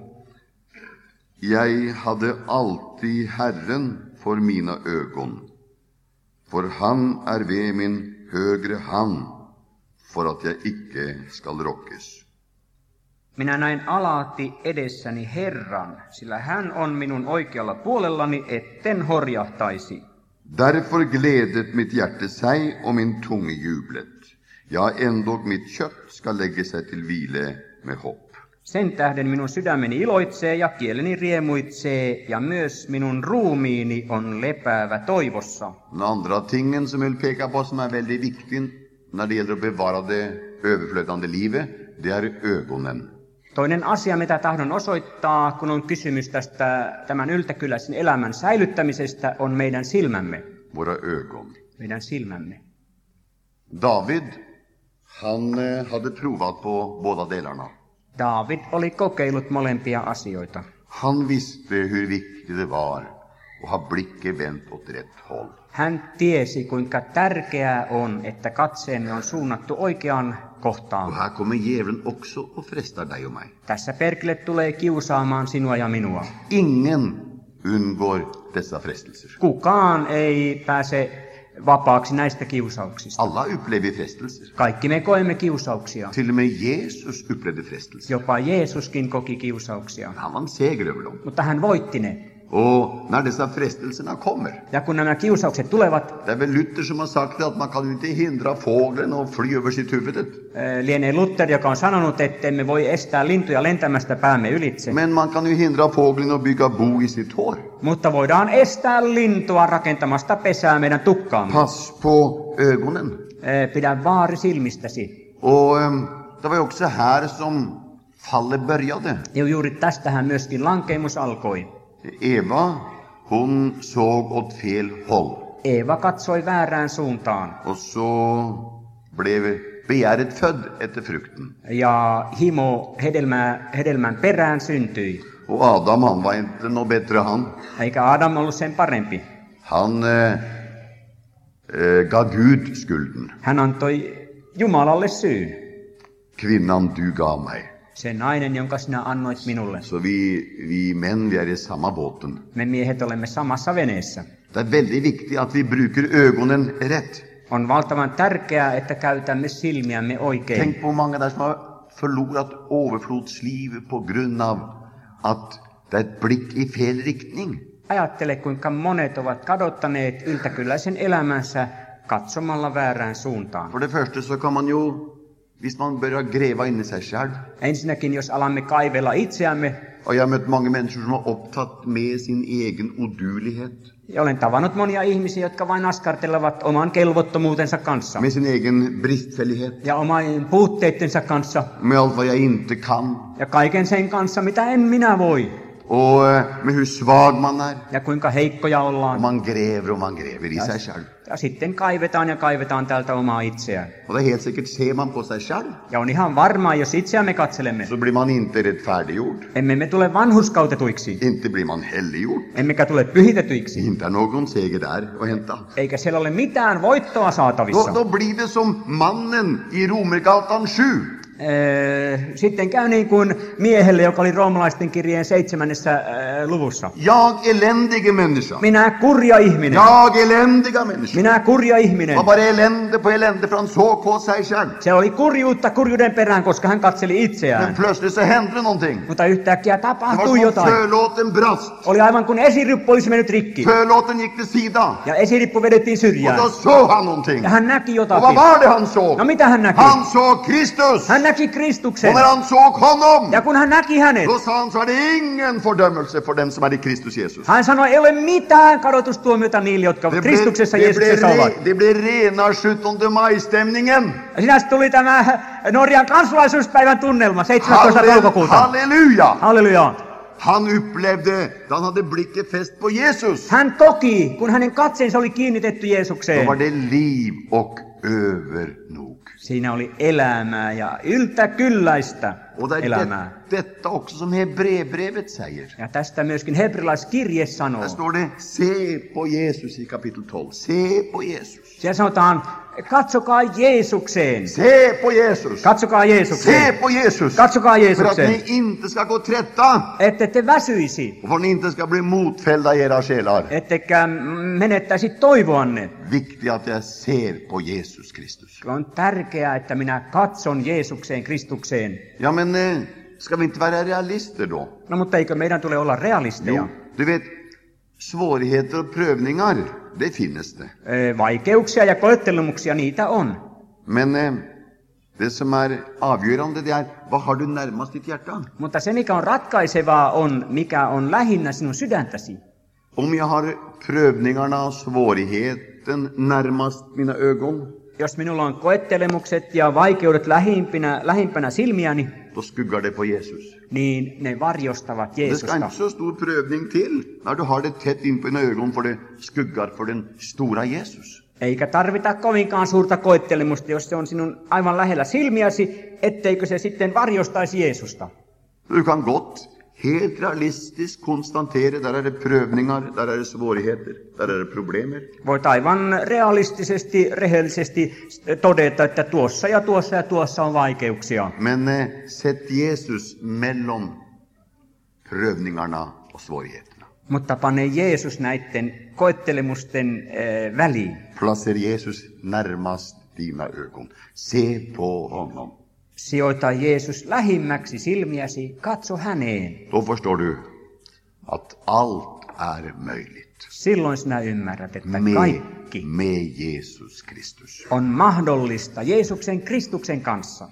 Jag hade alltid Herren för mina ögon, för han är vid min högre hand, för att jag icke skall rockes. minä näin alati edessäni Herran, sillä hän on minun oikealla puolellani, etten horjahtaisi. Därför glädet mitt hjärta sig och min tunga jublet. Ja, ändå mitt kött ska lägga sig till vile med hopp. Sen tähden minun sydämeni iloitsee ja kieleni riemuitsee, ja myös minun ruumiini on lepäävä toivossa. Den andra tingen som jag vill peka på som är väldigt viktig när det gäller att bevara det överflödande livet, det är ögonen. Toinen asia, mitä tahdon osoittaa, kun on kysymys tästä tämän yltäkylläisen elämän säilyttämisestä, on meidän silmämme. Våra ögon. Meidän silmämme. David, han hade provat på båda delarna. Daavid oli kokeillut molempia asioita. Han visste hur viktigt det var att ha blicken vänt åt rätt håll. Hän tiesi, kuinka tärkeää on, että katseemme on suunnattu oikeaan kohtaan. Och här kommer djävulen också och frestar dig och mig. Tässä perkele tulee kiusaamaan sinua ja minua. Ingen undgår dessa frestelser. Kukaan ei pääse vapaaksi näistä kiusauksista. Alla upplever frestelser. Kaikki me koemme kiusauksia. Till och med Jesus upplevde frestelser. Jopa Jeesuskin koki kiusauksia. Han vann seger över dem. Mutta hän voitti ne. Och när dessa frestelserna kommer, Ja kun nämä kiusaukset tulevat, det är väl Luther som har sagt att man kan ju inte hindra fågeln och fly över sitt huvudet. äh, lienee Luther, joka on sanonut, että emme voi estää lintuja lentämästä päämme ylitse. Men man kan ju hindra fågeln att bygga bo i sitt hår. Mutta voidaan estää lintua rakentamasta pesää meidän tukkaamme. Pass på ögonen. Äh, pidä vaari silmistäsi. Och um, det var ju också här som fallet började. Ja juuri tästähän myöskin lankeimus alkoi. Eva, hon såg åt fel håll. Eeva katsoi väärään suuntaan. Och så blev begäret född efter frukten. Ja himo hedelmää, hedelmän perään syntyi. Och Adam, han var inte något bättre han. Eikä Adam ollut sen parempi. Han eh, eh, gav Gud skulden. Hän antoi Jumalalle syyn. Kvinnan du gav mig. Se nainen, jonka sinä annoit minulle. Så vi, vi män, vi är i samma båten. Me miehet olemme samassa veneessä. Det är väldigt viktigt att vi brukar ögonen rätt. On valtavan tärkeää, että käytämme silmiämme oikein. Tänk på många där som har förlorat överflodsliv på grund av att det är ett blick i fel riktning. Ajattele, kuinka monet ovat kadottaneet yltäkylläisen elämänsä katsomalla väärään suuntaan. För det första så kan man ju, hvis man börjar gräva in i sig själv. Ensinnäkin, jos alamme kaivella itseämme, Och jag har mött många människor som har upptatt med sin egen oduglighet. ja olen tavannut monia ihmisiä, jotka vain askartelevat oman kelvottomuutensa kanssa. Med sin egen bristfällighet. Ja oman puutteittensa kanssa. Med allt vad jag inte kan. Ja kaiken sen kanssa, mitä en minä voi. Och med hur svag man är. Ja kuinka heikkoja Och ollaan. man gräver och man gräver i sig själv. Ja sitten kaivetaan ja kaivetaan tältä omaa itseään. Och det är helt säkert, ser man på sig själv, Ja on ihan varmaa, jos itseämme katselemme. så blir man inte rättfärdiggjord. Emme me tule vanhurskautetuiksi. Inte blir man helliggjord. Emmekä tule pyhitetyiksi. Inte är någon seger där att hämta. Eikä siellä ole mitään voittoa saatavissa. Då, då blir det som mannen i Romergatan sju. Sitten käy niin kuin miehelle, joka oli roomalaisten kirjeen seitsemännessä luvussa. Jag eländige människa. Minä kurja ihminen. Jag eländiga människa. Minä kurja ihminen. Det var bara elände på elände för han såg på sig själv. Se oli kurjuutta kurjuuden perään, koska hän katseli itseään. Men plötsligt så hände någonting. Mutta yhtäkkiä Det var tapahtui som jotain. förlåten brast. Oli aivan kuin esirippu olisi mennyt rikki. Förlåten gick till sidan. Ja esirippu vedettiin Och syrjään. då såg han någonting. Ja hän näki Och vad jotakin. var det han såg? No mitä hän näki? Han såg Kristus. Hän näki Kristuksen. Och när han såg honom, Ja kun hän näki hänet, då sa han så är det ingen fördömelse för dem som är i Kristus Jesus. hän sanoi, ei ole mitään kadotustuomiota niille, jotka Det blev, Kristuksessa det, blev Jeesuksessa re, ovat. det blev rena sjuttonde maj-stämningen. Ja siinä tuli tämä Norjan kansalaisuuspäivän tunnelma, seitsemästoista Halle- toukokuuta. Halleluja! Halleluja. Han upplevde, då han hade blicket fäst på Jesus, Hän koki, kun hänen katseensa oli kiinnitetty då Jeesukseen. var det liv och övernog. Siinä oli elämää ja yltäkylläistä Och det är elämää. det, detta också som Hebreerbrevet säger. Ja tästä myöskin hebrealaiskirje sanoo. Där står det, se på Jesus i kapitel tolv. Se på Jesus. Siellä sanotaan, katsokaa Jeesukseen. Se på Jesus. Katsokaa Se Jeesukseen. på Jesus. Katsokaa För att Jeesukseen. ni inte ska gå trötta Ette te väsyisi, och för att ni inte ska bli motfällda i era själar. ettekä menettäisi toivoanne. Viktigt att jag ser på Jesus Kristus. On tärkeää, että minä katson Jeesukseen, Kristukseen. Ja, men eh, ska vi inte vara realister då? No mutta eikö meidän tule olla realisteja? Jo, du vet, svårigheter och prövningar, det finns det. Ö, Vaikeuksia ja koettelemuksia niitä on. Men eh, det som är avgörande, det är, vad har du närmast ditt hjärta? Mutta se, mikä on ratkaisevaa, on, mikä on lähinnä sinun sydäntäsi. Om jag har prövningarna och svårigheten närmast mina ögon, Jos minulla on koettelemukset ja vaikeudet lähimpänä, lähimpänä silmiäni, då skuggar det på Jesus. niin ne varjostavat Det ska Jeesusta. inte så stor prövning till när du har det tätt in på dina ögon, för det skuggar för den stora Jesus. Eikä tarvita kovinkaan suurta koettelemusta, jos se on sinun aivan lähellä silmiäsi, etteikö se sitten varjostaisi Jeesusta. Du kan gott helt realistiskt konstatera, där är det prövningar, där är det svårigheter, där är det problem. Voit aivan realistisesti, rehellisesti todeta, että tuossa ja tuossa ja tuossa on vaikeuksia. Men eh, sätt Jesus mellan prövningarna och svårigheterna. Mutta pane Jeesus näiden koettelemusten äh, väliin. Placer Jesus närmast dina ögon. Se på honom. Sijoita Jeesus lähimmäksi silmiäsi, katso häneen. Då förstår du att allt är möjligt Silloin sinä ymmärrät, että med, kaikki med Jesus Kristus. on mahdollista Jeesuksen Kristuksen kanssa.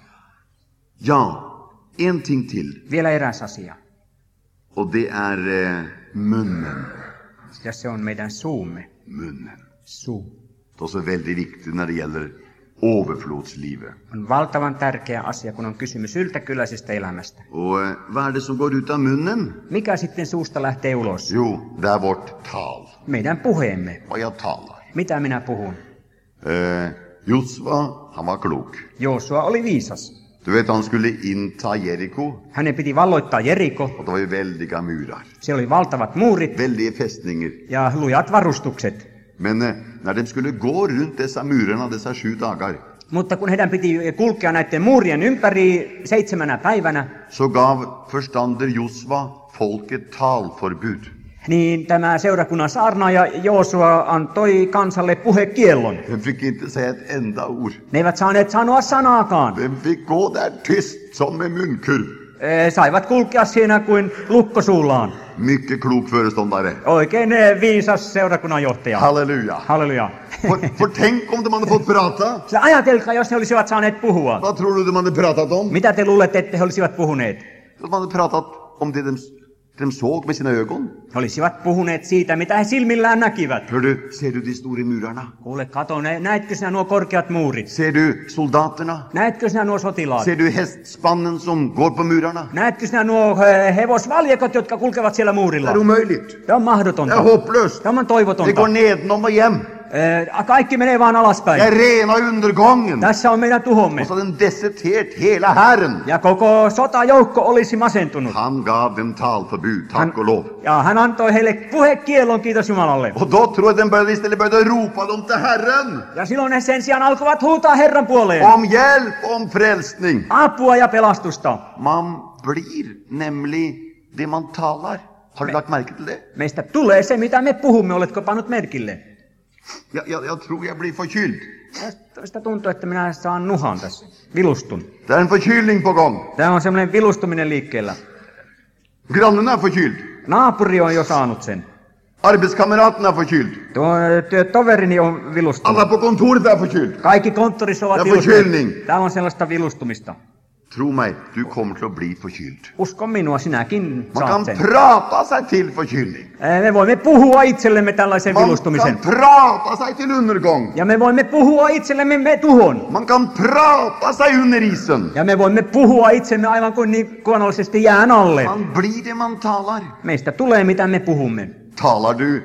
Ja, en ting till. Vielä eräs asia, Och det är eh, munnen. ja se on meidän suumme. Munnen. Suu Det är så väldigt viktigt när det gäller överflodslivet. on valtavan tärkeä asia, kun on kysymys yltäkylläisestä elämästä. Och eh, vad är det som går ut av munnen? Mikä sitten suusta lähtee ulos? Jo, det är vårt tal. Meidän puheemme. Vad jag talar. Mitä minä puhun? Eh, Josva, han var klok. Joosua oli viisas. Du vet, han skulle inta Jeriko. Hänen piti valloittaa Jeriko. Och det var ju väldiga murar. Siellä oli valtavat muurit Väldiga fästningar. ja lujat varustukset. Men eh, när de skulle gå runt dessa murarna dessa sju dagar, Mutta kun heidän piti kulkea näiden muurien ympäri seitsemänä päivänä, så gav förstander Josva folket talförbud. niin tämä seurakunnan saarnaaja Joosua antoi kansalle puhekiellon. De fick inte säga ett enda ord. Ne eivät saaneet sanoa sanaakaan. De fick gå där tyst som med munkurv. E, saivat kulkea siinä kuin lukkosuullaan. Mycket klok föreståndare. Oikein eh, viisas seurakunnan johtaja. Halleluja. Halleluja. För, för tänk om de hade fått prata. Sillä ajatelkaa, jos he olisivat saaneet puhua. Vad tror du de hade pratat om? Mitä te luulette, että he olisivat puhuneet? De hade pratat om det de, de såg med sina ögon. He olisivat puhuneet siitä, mitä he silmillään näkivät. Hör du, ser du de stora murarna? Kuule, kato, nä- näetkö sinä nuo korkeat muurit? Ser du soldaterna? Näetkö sinä nuo sotilaat? Ser du hästspannen som går på murarna? Näetkö sinä nuo eh, hevosvaljekot, jotka kulkevat siellä muurilla? Det är omöjligt. Se on Det mahdotonta. är hopplöst. Tämä on Det toivotonta. går nedenom och jäm. Eh, Kaikki menee vaan Det alaspäin. är rena undergången. Tässä on meidän tuhomme. Och så hade den desertert hela Herren. Ja koko sotajoukko olisi masentunut. Han gav dem talförbud, Han, tack och lov. ja hän antoi heille puhekiellon, kiitos Jumalalle. Och då tror jag den började istället började ropa dem till Herren. Ja silloin he sen sijaan alkoivat huutaa Herran puoleen. Om hjälp, om frälsning. Apua ja pelastusta. Man blir nämligen det man talar. Har du lagt märke till det? Meistä tulee se, mitä me puhumme, oletko pannut merkille? Jag, jag, jag tror jag blir förkyld. Tästä tuntuu, että minä saan nuhan tässä. Vilustun. Det är en förkylning på gång. Tämä on semmoinen vilustuminen liikkeellä. Grannen är förkyld. Naapuri on jo saanut sen. Arbetskamraten är förkyld. Tuo työtoverini on vilustunut. Alla på kontoret är förkyld. Kaikki konttorissa ovat Ja vilustuneet. förkylning. Tämä on sellaista vilustumista. Tro mig, du kommer till att bli förkyld. Usko minua, sinäkin Man saat kan sen. prata sig till förkylning. Me voimme puhua itsellemme tällaisen Man vilustumisen. kan prata sig till undergång. Ja me voimme puhua itsellemme me tuhon. Man kan prata sig under isen. Ja me voimme puhua itsemme aivan kuin niin luonnollisesti jään alle. Man blir det man talar. Meistä tulee mitä me puhumme. Talar du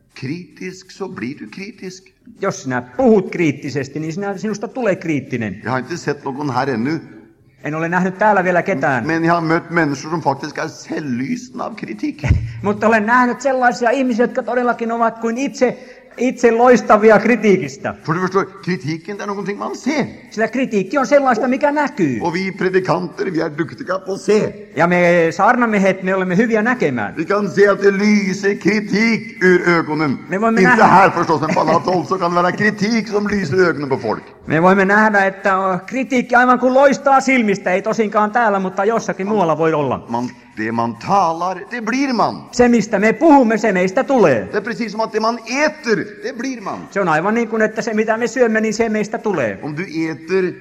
kritisk så blir du kritisk. Jos sinä puhut kriittisesti, niin sinä, sinusta tulee kriittinen. Jag har inte sett någon här ännu. En ole nähnyt täällä vielä ketään. Men jag har mött människor som faktiskt är säljlystna av kritik. Mutta olen nähnyt sellaisia ihmisiä, jotka todellakin ovat kuin itse, itse loistavia kritiikistä. För du förstår, kritiken det är någonting man ser. Sillä kritiikki on sellaista, mikä näkyy. Och vi predikanter, vi är duktiga på att se. Ja me saarnamiehet, me olemme hyviä näkemään. Vi kan se att det lyser kritik ur ögonen. Men vad Inte menar- här förstås, men på annat håll så kan det vara kritik som lyser i ögonen på folk. Me voimme nähdä, että kritiikki aivan kuin loistaa silmistä, ei tosinkaan täällä, mutta jossakin muualla voi olla. Man, det man talar, det blir man. Se, mistä me puhumme, se meistä tulee. Det är precis som att det man äter, det blir man. Se on aivan niin kuin, että se mitä me syömme, niin se meistä tulee. Om du äter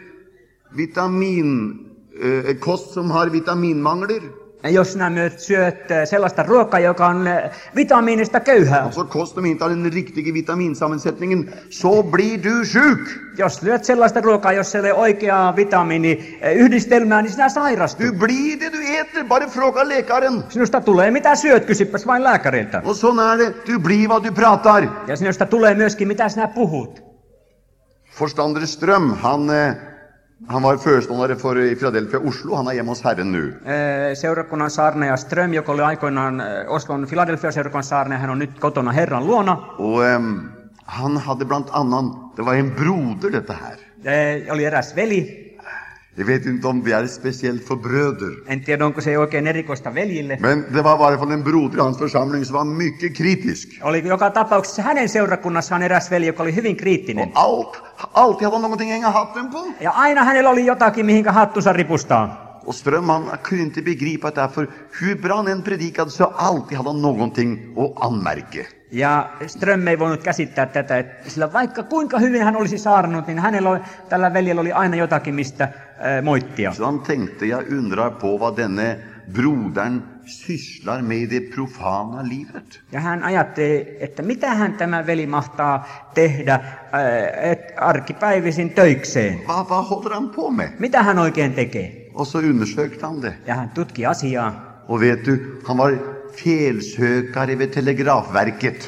vitamin, eh, kost som har vitaminmangler, Ja jos sinä myös syöt eh, sellaista ruokaa, joka on eh, vitamiinista köyhää, alltså kost som inte har den riktiga vitaminsammansättningen, så blir du sjuk. jos syöt sellaista ruokaa, jos ei ole oikeaa vitamiiniyhdistelmää, niin sinä sairastut. Du blir det du äter, bara fråga läkaren. Sinusta tulee mitä syöt, kysypäs vain lääkäriltä. Och sån är det, du blir vad du pratar. Ja sinusta tulee myöskin mitä sinä puhut. Forstander Ström, han, eh, han var föreståndare för i Philadelphia, Oslo. Han är hemma hos Herren nu. Eh, Seurakunnan saarnaaja Ström, joka oli aikoinaan eh, Oslon Philadelphia seurakunnan saarnaaja, hän on nyt kotona Herran luona. Och ehm, han hade bland annat, det var en broder detta här. Eh, oli eräs veli. Jag vet inte om det är speciellt för bröder. En tiedä, onko se oikein erikoista veljille. Men det var i varje fall en broder i hans församling som var mycket kritisk. Oli joka tapauksessa hänen seurakunnassaan eräs veli, joka oli hyvin kriittinen. Och allt, alltid hade han någonting att hänga hatten på. Ja aina hänellä oli jotakin, mihinkä hattunsa ripustaa. Och Ström, han kunde inte begripa att därför hur bra han än predikade så alltid hade han någonting att anmärka. Ja Ström ei voinut käsittää tätä, että sillä vaikka kuinka hyvin hän olisi saarnut, niin hänellä oli, tällä veljellä oli aina jotakin, mistä äh, moittia. Så han tänkte, jag undrar på vad denne brodern sysslar med i det profana livet. Ja hän ajatteli, että mitä hän tämä veli mahtaa tehdä äh, et, arkipäivisin töikseen. Vad, vad håller han på med? Mitä hän oikein tekee? Och så undersökte han det. Ja hän tutki asiaa. Och vet du, han var felsökare vid telegrafverket.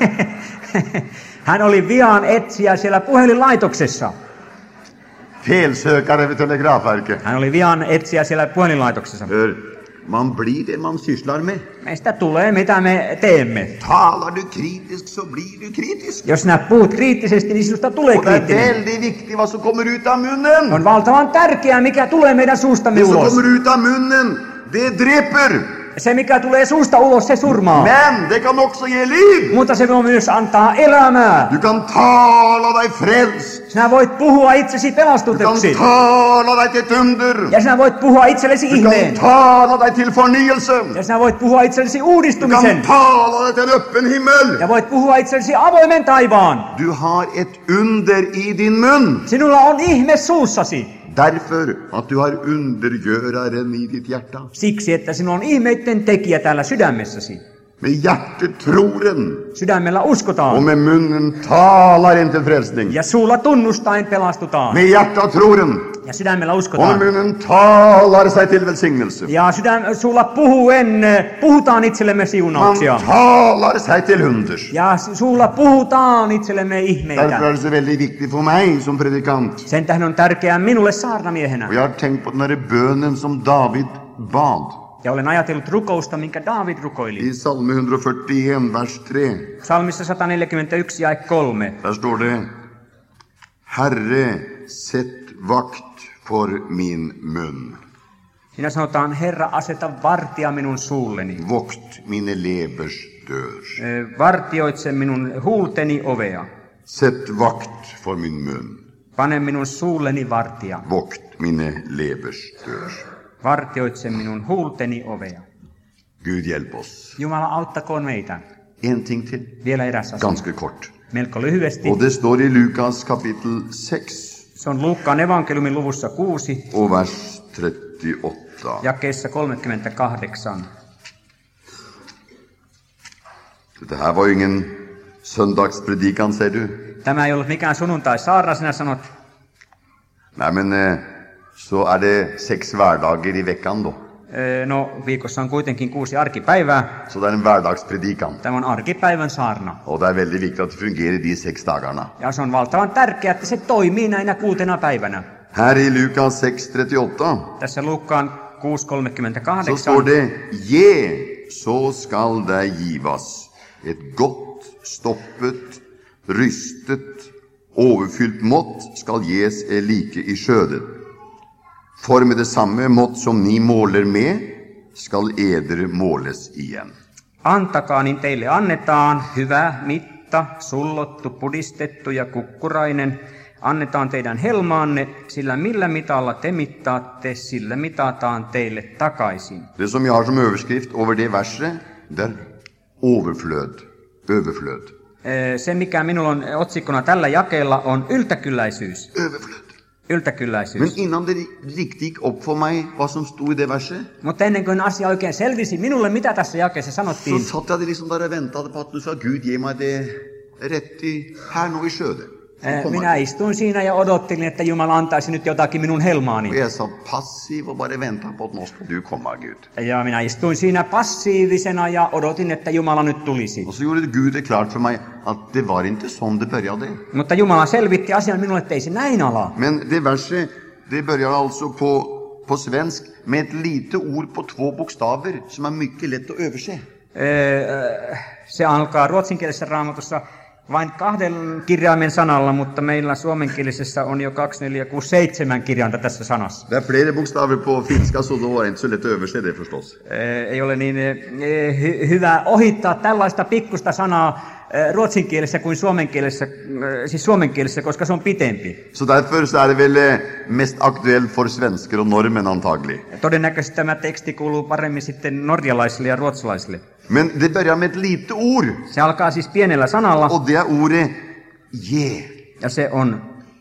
Hän oli vian etsijä siellä puhelinlaitoksessa. Felsökare vid telegrafverket. Hän oli vian etsijä siellä puhelinlaitoksessa. För man blir det man sysslar med. Meistä tulee, mitä me teemme. Talar du kritiskt så blir du kritisk. Jos sinä puhut kriittisesti, niin sinusta tulee Och det är kriittinen. väldigt viktigt vad som kommer ut av munnen. On valtavan tärkeää, mikä tulee meidän suustamme Det som ulos. kommer ut av munnen, det dräper. Se, mikä tulee suusta ulos, se surmaa. Men det kan också ge liv. Mutta se voi myös antaa elämää. Du kan tala dig frälst. Sinä voit puhua itsesi Du kan pelastuteksi. tala dig till under. Ja sinä voit puhua itsellesi Du kan ihmeen. tala dig till förnyelse. Ja sinä voit puhua itsellesi Du kan uudistumisen. tala dig till en öppen himmel. Ja voit puhua itsellesi avoimen taivaan. Du har ett under i din mun. Sinulla on ihme suussasi. Därför att du har undergöraren i ditt hjärta. Siksi, että sinulla on ihmeitten tekijä täällä sydämessäsi. Med hjärtat tror en, Sydämellä uskotaan. och med munnen talar en till frälsning. Ja suulla tunnustaen pelastutaan. Med hjärtat tror en, Ja sydämellä och med uskotaan. munnen talar sig till välsignelse. Ja sydäm, suulla puhuen eh, puhutaan itsellemme Man siunauksia. talar sig till hunders. Ja suulla puhutaan itsellemme Därför ihmeitä. är det så väldigt viktigt för mig som predikant. Sen tähden on tärkeää minulle saarnamiehenä. Och jag har tänkt på den här bönen som David bad. Ja olen ajatellut rukousta, minkä David rukoili. I Salme etthundrafyrtioen, vers tre. Psalmissa sata neljäkymmentäyksi jae kolme. Där står det: Herre, sätt vakt för min mun. Siinä sanotaan, Herra, aseta vartija minun suulleni. Vokt mine lebers dör. Ö, Vartioitse minun huulteni ovea. Sätt vakt för min mun. Pane minun suulleni vartija. Vokt mine lebers dör. Vartioitse minun huulteni ovea. Gud hjälp oss. Jumala auttakoon meitä. En ting till, Vielä eräs asia. ganska kort. Melko lyhyesti. Och det står i Lukas kapitel sex Se on Luukkaan evankeliumin luvussa kuusi, och vers trettioåtta. jakeessa kolmekymmentäkahdeksan. Det här var ju ingen söndagspredikan, säger du. Tämä ei ollut mikään sunnuntai-saarna, sinä sanot. Nej, men eh, så är det sex vardagar i veckan då. Ö, No, viikossa on kuitenkin kuusi arkipäivää. Så det är en vardagspredikan. Tämä on arkipäivän saarna. Och det är väldigt viktigt att det fungerar de sex dagarna. Ja se on valtavan tärkeää, että se toimii näinä kuutena päivänä. Här i Lukas sex trettioåtta Tässä Luukkaan kuusi så kolmekymmentäkahdeksan. står det: Ge, så skall det givas. Ett gott, stoppet, rystet, overfyllt mått skall ges er like i skjødet. For med det samme mått som ni måler med, skall eder måles igen. Antakaa, niin teille annetaan hyvä mitta, sullottu, pudistettu ja kukkurainen. Annetaan teidän helmaanne, sillä millä mitalla te mittaatte, sillä mitataan teille takaisin. Det som jag har som överskrift over det verset, det är overflöd. Överflöd. Ö, Se, mikä minulla on otsikkona tällä jakeella, on yltäkylläisyys. Överflöd. Men Yltäkylläisyys. innan det riktigt gick upp för mig vad som stod i det verset, Mutta ennen kuin asia oikein selvisi minulle, mitä tässä jakeessa så sanottiin, satt jag liksom där och väntade på att nu ska Gud ge mig det rätt i, här nu i skjødet. ö, minä istuin siinä ja odottelin, että Jumala antaisi nyt jotakin minun Och helmaani. jag satt passiv och bara väntade på att nu ska du komma, Gud. Ja minä istuin siinä passiivisena ja odotin, että Jumala nyt tulisi. Och så gjorde Gud det klart för mig att det var inte sån det började. Mutta Jumala selvitti asian minulle, että ei se näin ala. Men det verset, det börjar alltså på, på svensk med ett litet ord på två bokstäver som är mycket lätt att överse. Öö, se alkaa ruotsinkielisessä raamatussa vain kahden kirjaimen sanalla, mutta meillä suomenkielisessä on jo kaksi, neljä, kuusi, seitsemän kirjainta tässä sanassa. Det är flera bokstäver på finska, så då var det inte så lätt att överse det förstås. Öö, ei ole niin eh, hy- hyvä ohittaa tällaista pikkusta sanaa eh, ruotsinkielessä kuin suomenkielessä, eh, siis suomenkielessä, koska se on pitempi. Så därför så är det väl eh, mest aktuellt för svenskar och norrmän antagligen. Todennäköisesti tämä teksti kuuluu paremmin sitten norjalaisille ja ruotsalaisille. Men det börjar med ett litet ord, Se alkaa siis pienellä sanalla och det är ordet ge. ja se on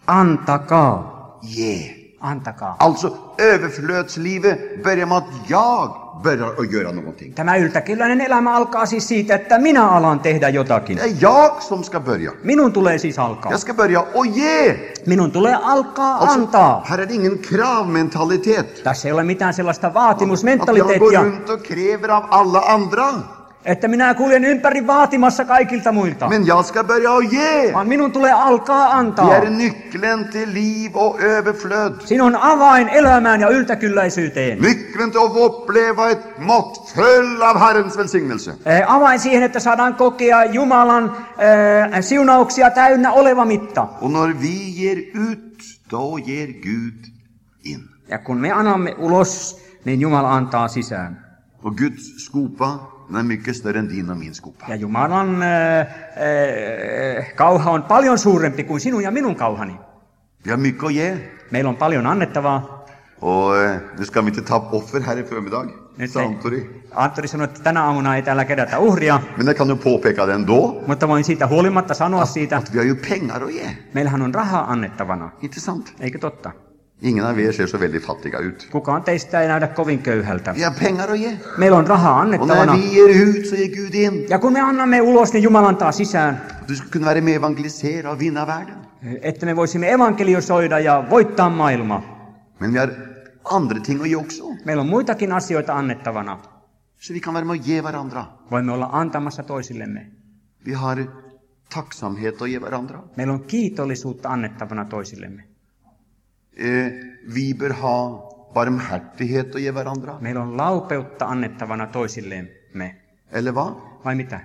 antakaa, Ge. antakaa. Alltså överflödslivet börjar med att jag börjar att göra någonting. Tämä yltäkylläinen elämä alkaa siis siitä, että minä alan tehdä jotakin. Det är jag som ska börja. Minun tulee siis alkaa. Jag ska börja och ge. Minun tulee alkaa Alltså, antaa. här är det ingen kravmentalitet. Tässä ei ole mitään sellaista Att jag går vaatimusmentaliteettia, runt och kräver av alla andra. että minä kuljen ympäri vaatimassa kaikilta muilta. Men jag ska börja och ge. Vaan minun tulee alkaa Det antaa. är nyckeln till liv och överflöd. Siinä on avain elämään ja yltäkylläisyyteen. Nyckeln till att få uppleva ett mått full av Herrens välsignelse. Eh, Avain siihen, että saadaan kokea Jumalan eh, siunauksia täynnä oleva mitta. Och när vi ger ut, då ger Gud in. Ja kun me annamme ulos, niin Jumala antaa sisään. Och Guds skopa, den är mycket större än din och min skopa. Ja Jumalan äh, äh, kauha on paljon suurempi kuin sinun ja minun kauhani. Vi har mycket att ge. Meillä on paljon annettavaa. Och eh, nu ska vi inte ta offer här i förmiddag, Nyt sa ei, Antori. Anttori sanoi, että tänä aamuna ei täällä kerätä uhria, Men jag kan ju påpeka det ändå, mutta voin siitä huolimatta sanoa siitä, att vi har ju pengar att ge. meillähän on rahaa annettavana. Inte sant? Eikö totta? Ingen av er ser så väldigt fattiga ut. Kukaan teistä ei näytä kovin köyhältä. Vi har pengar att ge. Meillä on rahaa Och när annettavana. vi ger ut så ger Gud in. Ja kun me annamme ulos, niin Jumala antaa sisään. Du ska kunna vara med och evangelisera och vinna världen. Että me voisimme evankeliosoida ja voittaa maailma. Men vi har andra ting att ge också. Meillä on muitakin asioita annettavana. Så vi kan vara med och ge varandra. Voimme olla antamassa toisillemme. Vi har tacksamhet att ge varandra. Meillä on kiitollisuutta annettavana toisillemme. Eh, vi bör ha barmhärtighet att ge varandra. Meillä on laupeutta annettavana toisillemme. Eller vad? Vai mitä?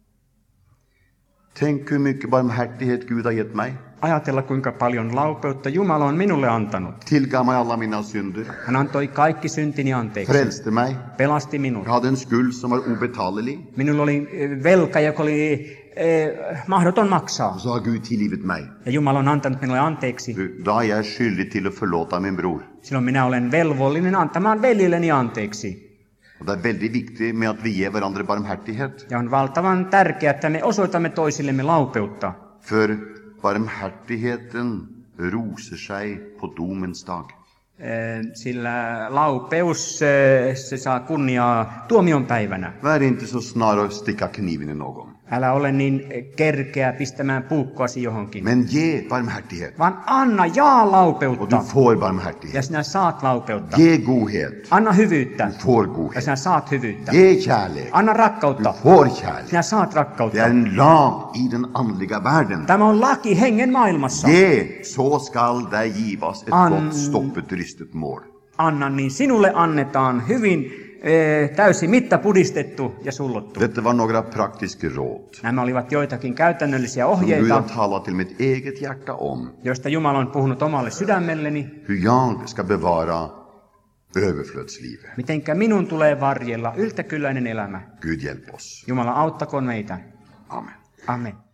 Tänk hur mycket barmhärtighet Gud har gett mig. Ajatella, kuinka paljon laupeutta Jumala on minulle antanut. Tillgav mig alla mina synder. Hän antoi kaikki syntini anteeksi. Frälste mig. Pelasti minut. Jag hade en skuld som var obetalelig. Minulla oli eh, velka, joka oli eh, mahdoton maksaa. Och så har Gud tillgivit mig. Ja Jumala on antanut minulle anteeksi. Då är jag skyldig till att förlåta min bror. Silloin minä olen velvollinen antamaan veljelleni anteeksi. Och det är väldigt viktigt med att vi ger varandra barmhärtighet. Ja on valtavan tärkeää, että me osoitamme toisillemme laupeutta. För barmhärtigheten rosar sig på domens dag. Eh, Sillä laupeus, eh, se saa kunniaa tuomion päivänä. Var inte så snar att sticka kniven i någon. Älä ole niin kerkeä pistämään puukkoasi johonkin. Men ge barmhärtighet. Vaan anna jaa Och du laupeutta. får Ja barmhärtighet. sinä saat laupeutta. Ge godhet. Anna hyvyyttä. Du får Ja godhet. sinä saat hyvyyttä. Ge kärlek. Anna Du rakkautta. får kärlek. Sinä saat Det rakkautta. är en lag i den andliga världen. Tämä on laki hengen maailmassa. Ge, så skall dig givas ett An- gott stoppet ristet mål. Anna, niin sinulle annetaan hyvin eh, täysi mitta pudistettu ja sullottu. Detta var några praktiska råd Nämä olivat joitakin käytännöllisiä som Gud har ohjeita, talat till mitt eget hjärta om. joista Jumala on puhunut omalle sydämelleni. Hur jag ska bevara överflödslivet. Mitenkä minun tulee varjella yltäkylläinen elämä. Gud hjälp oss. Jumala auttakoon meitä. Amen. Amen.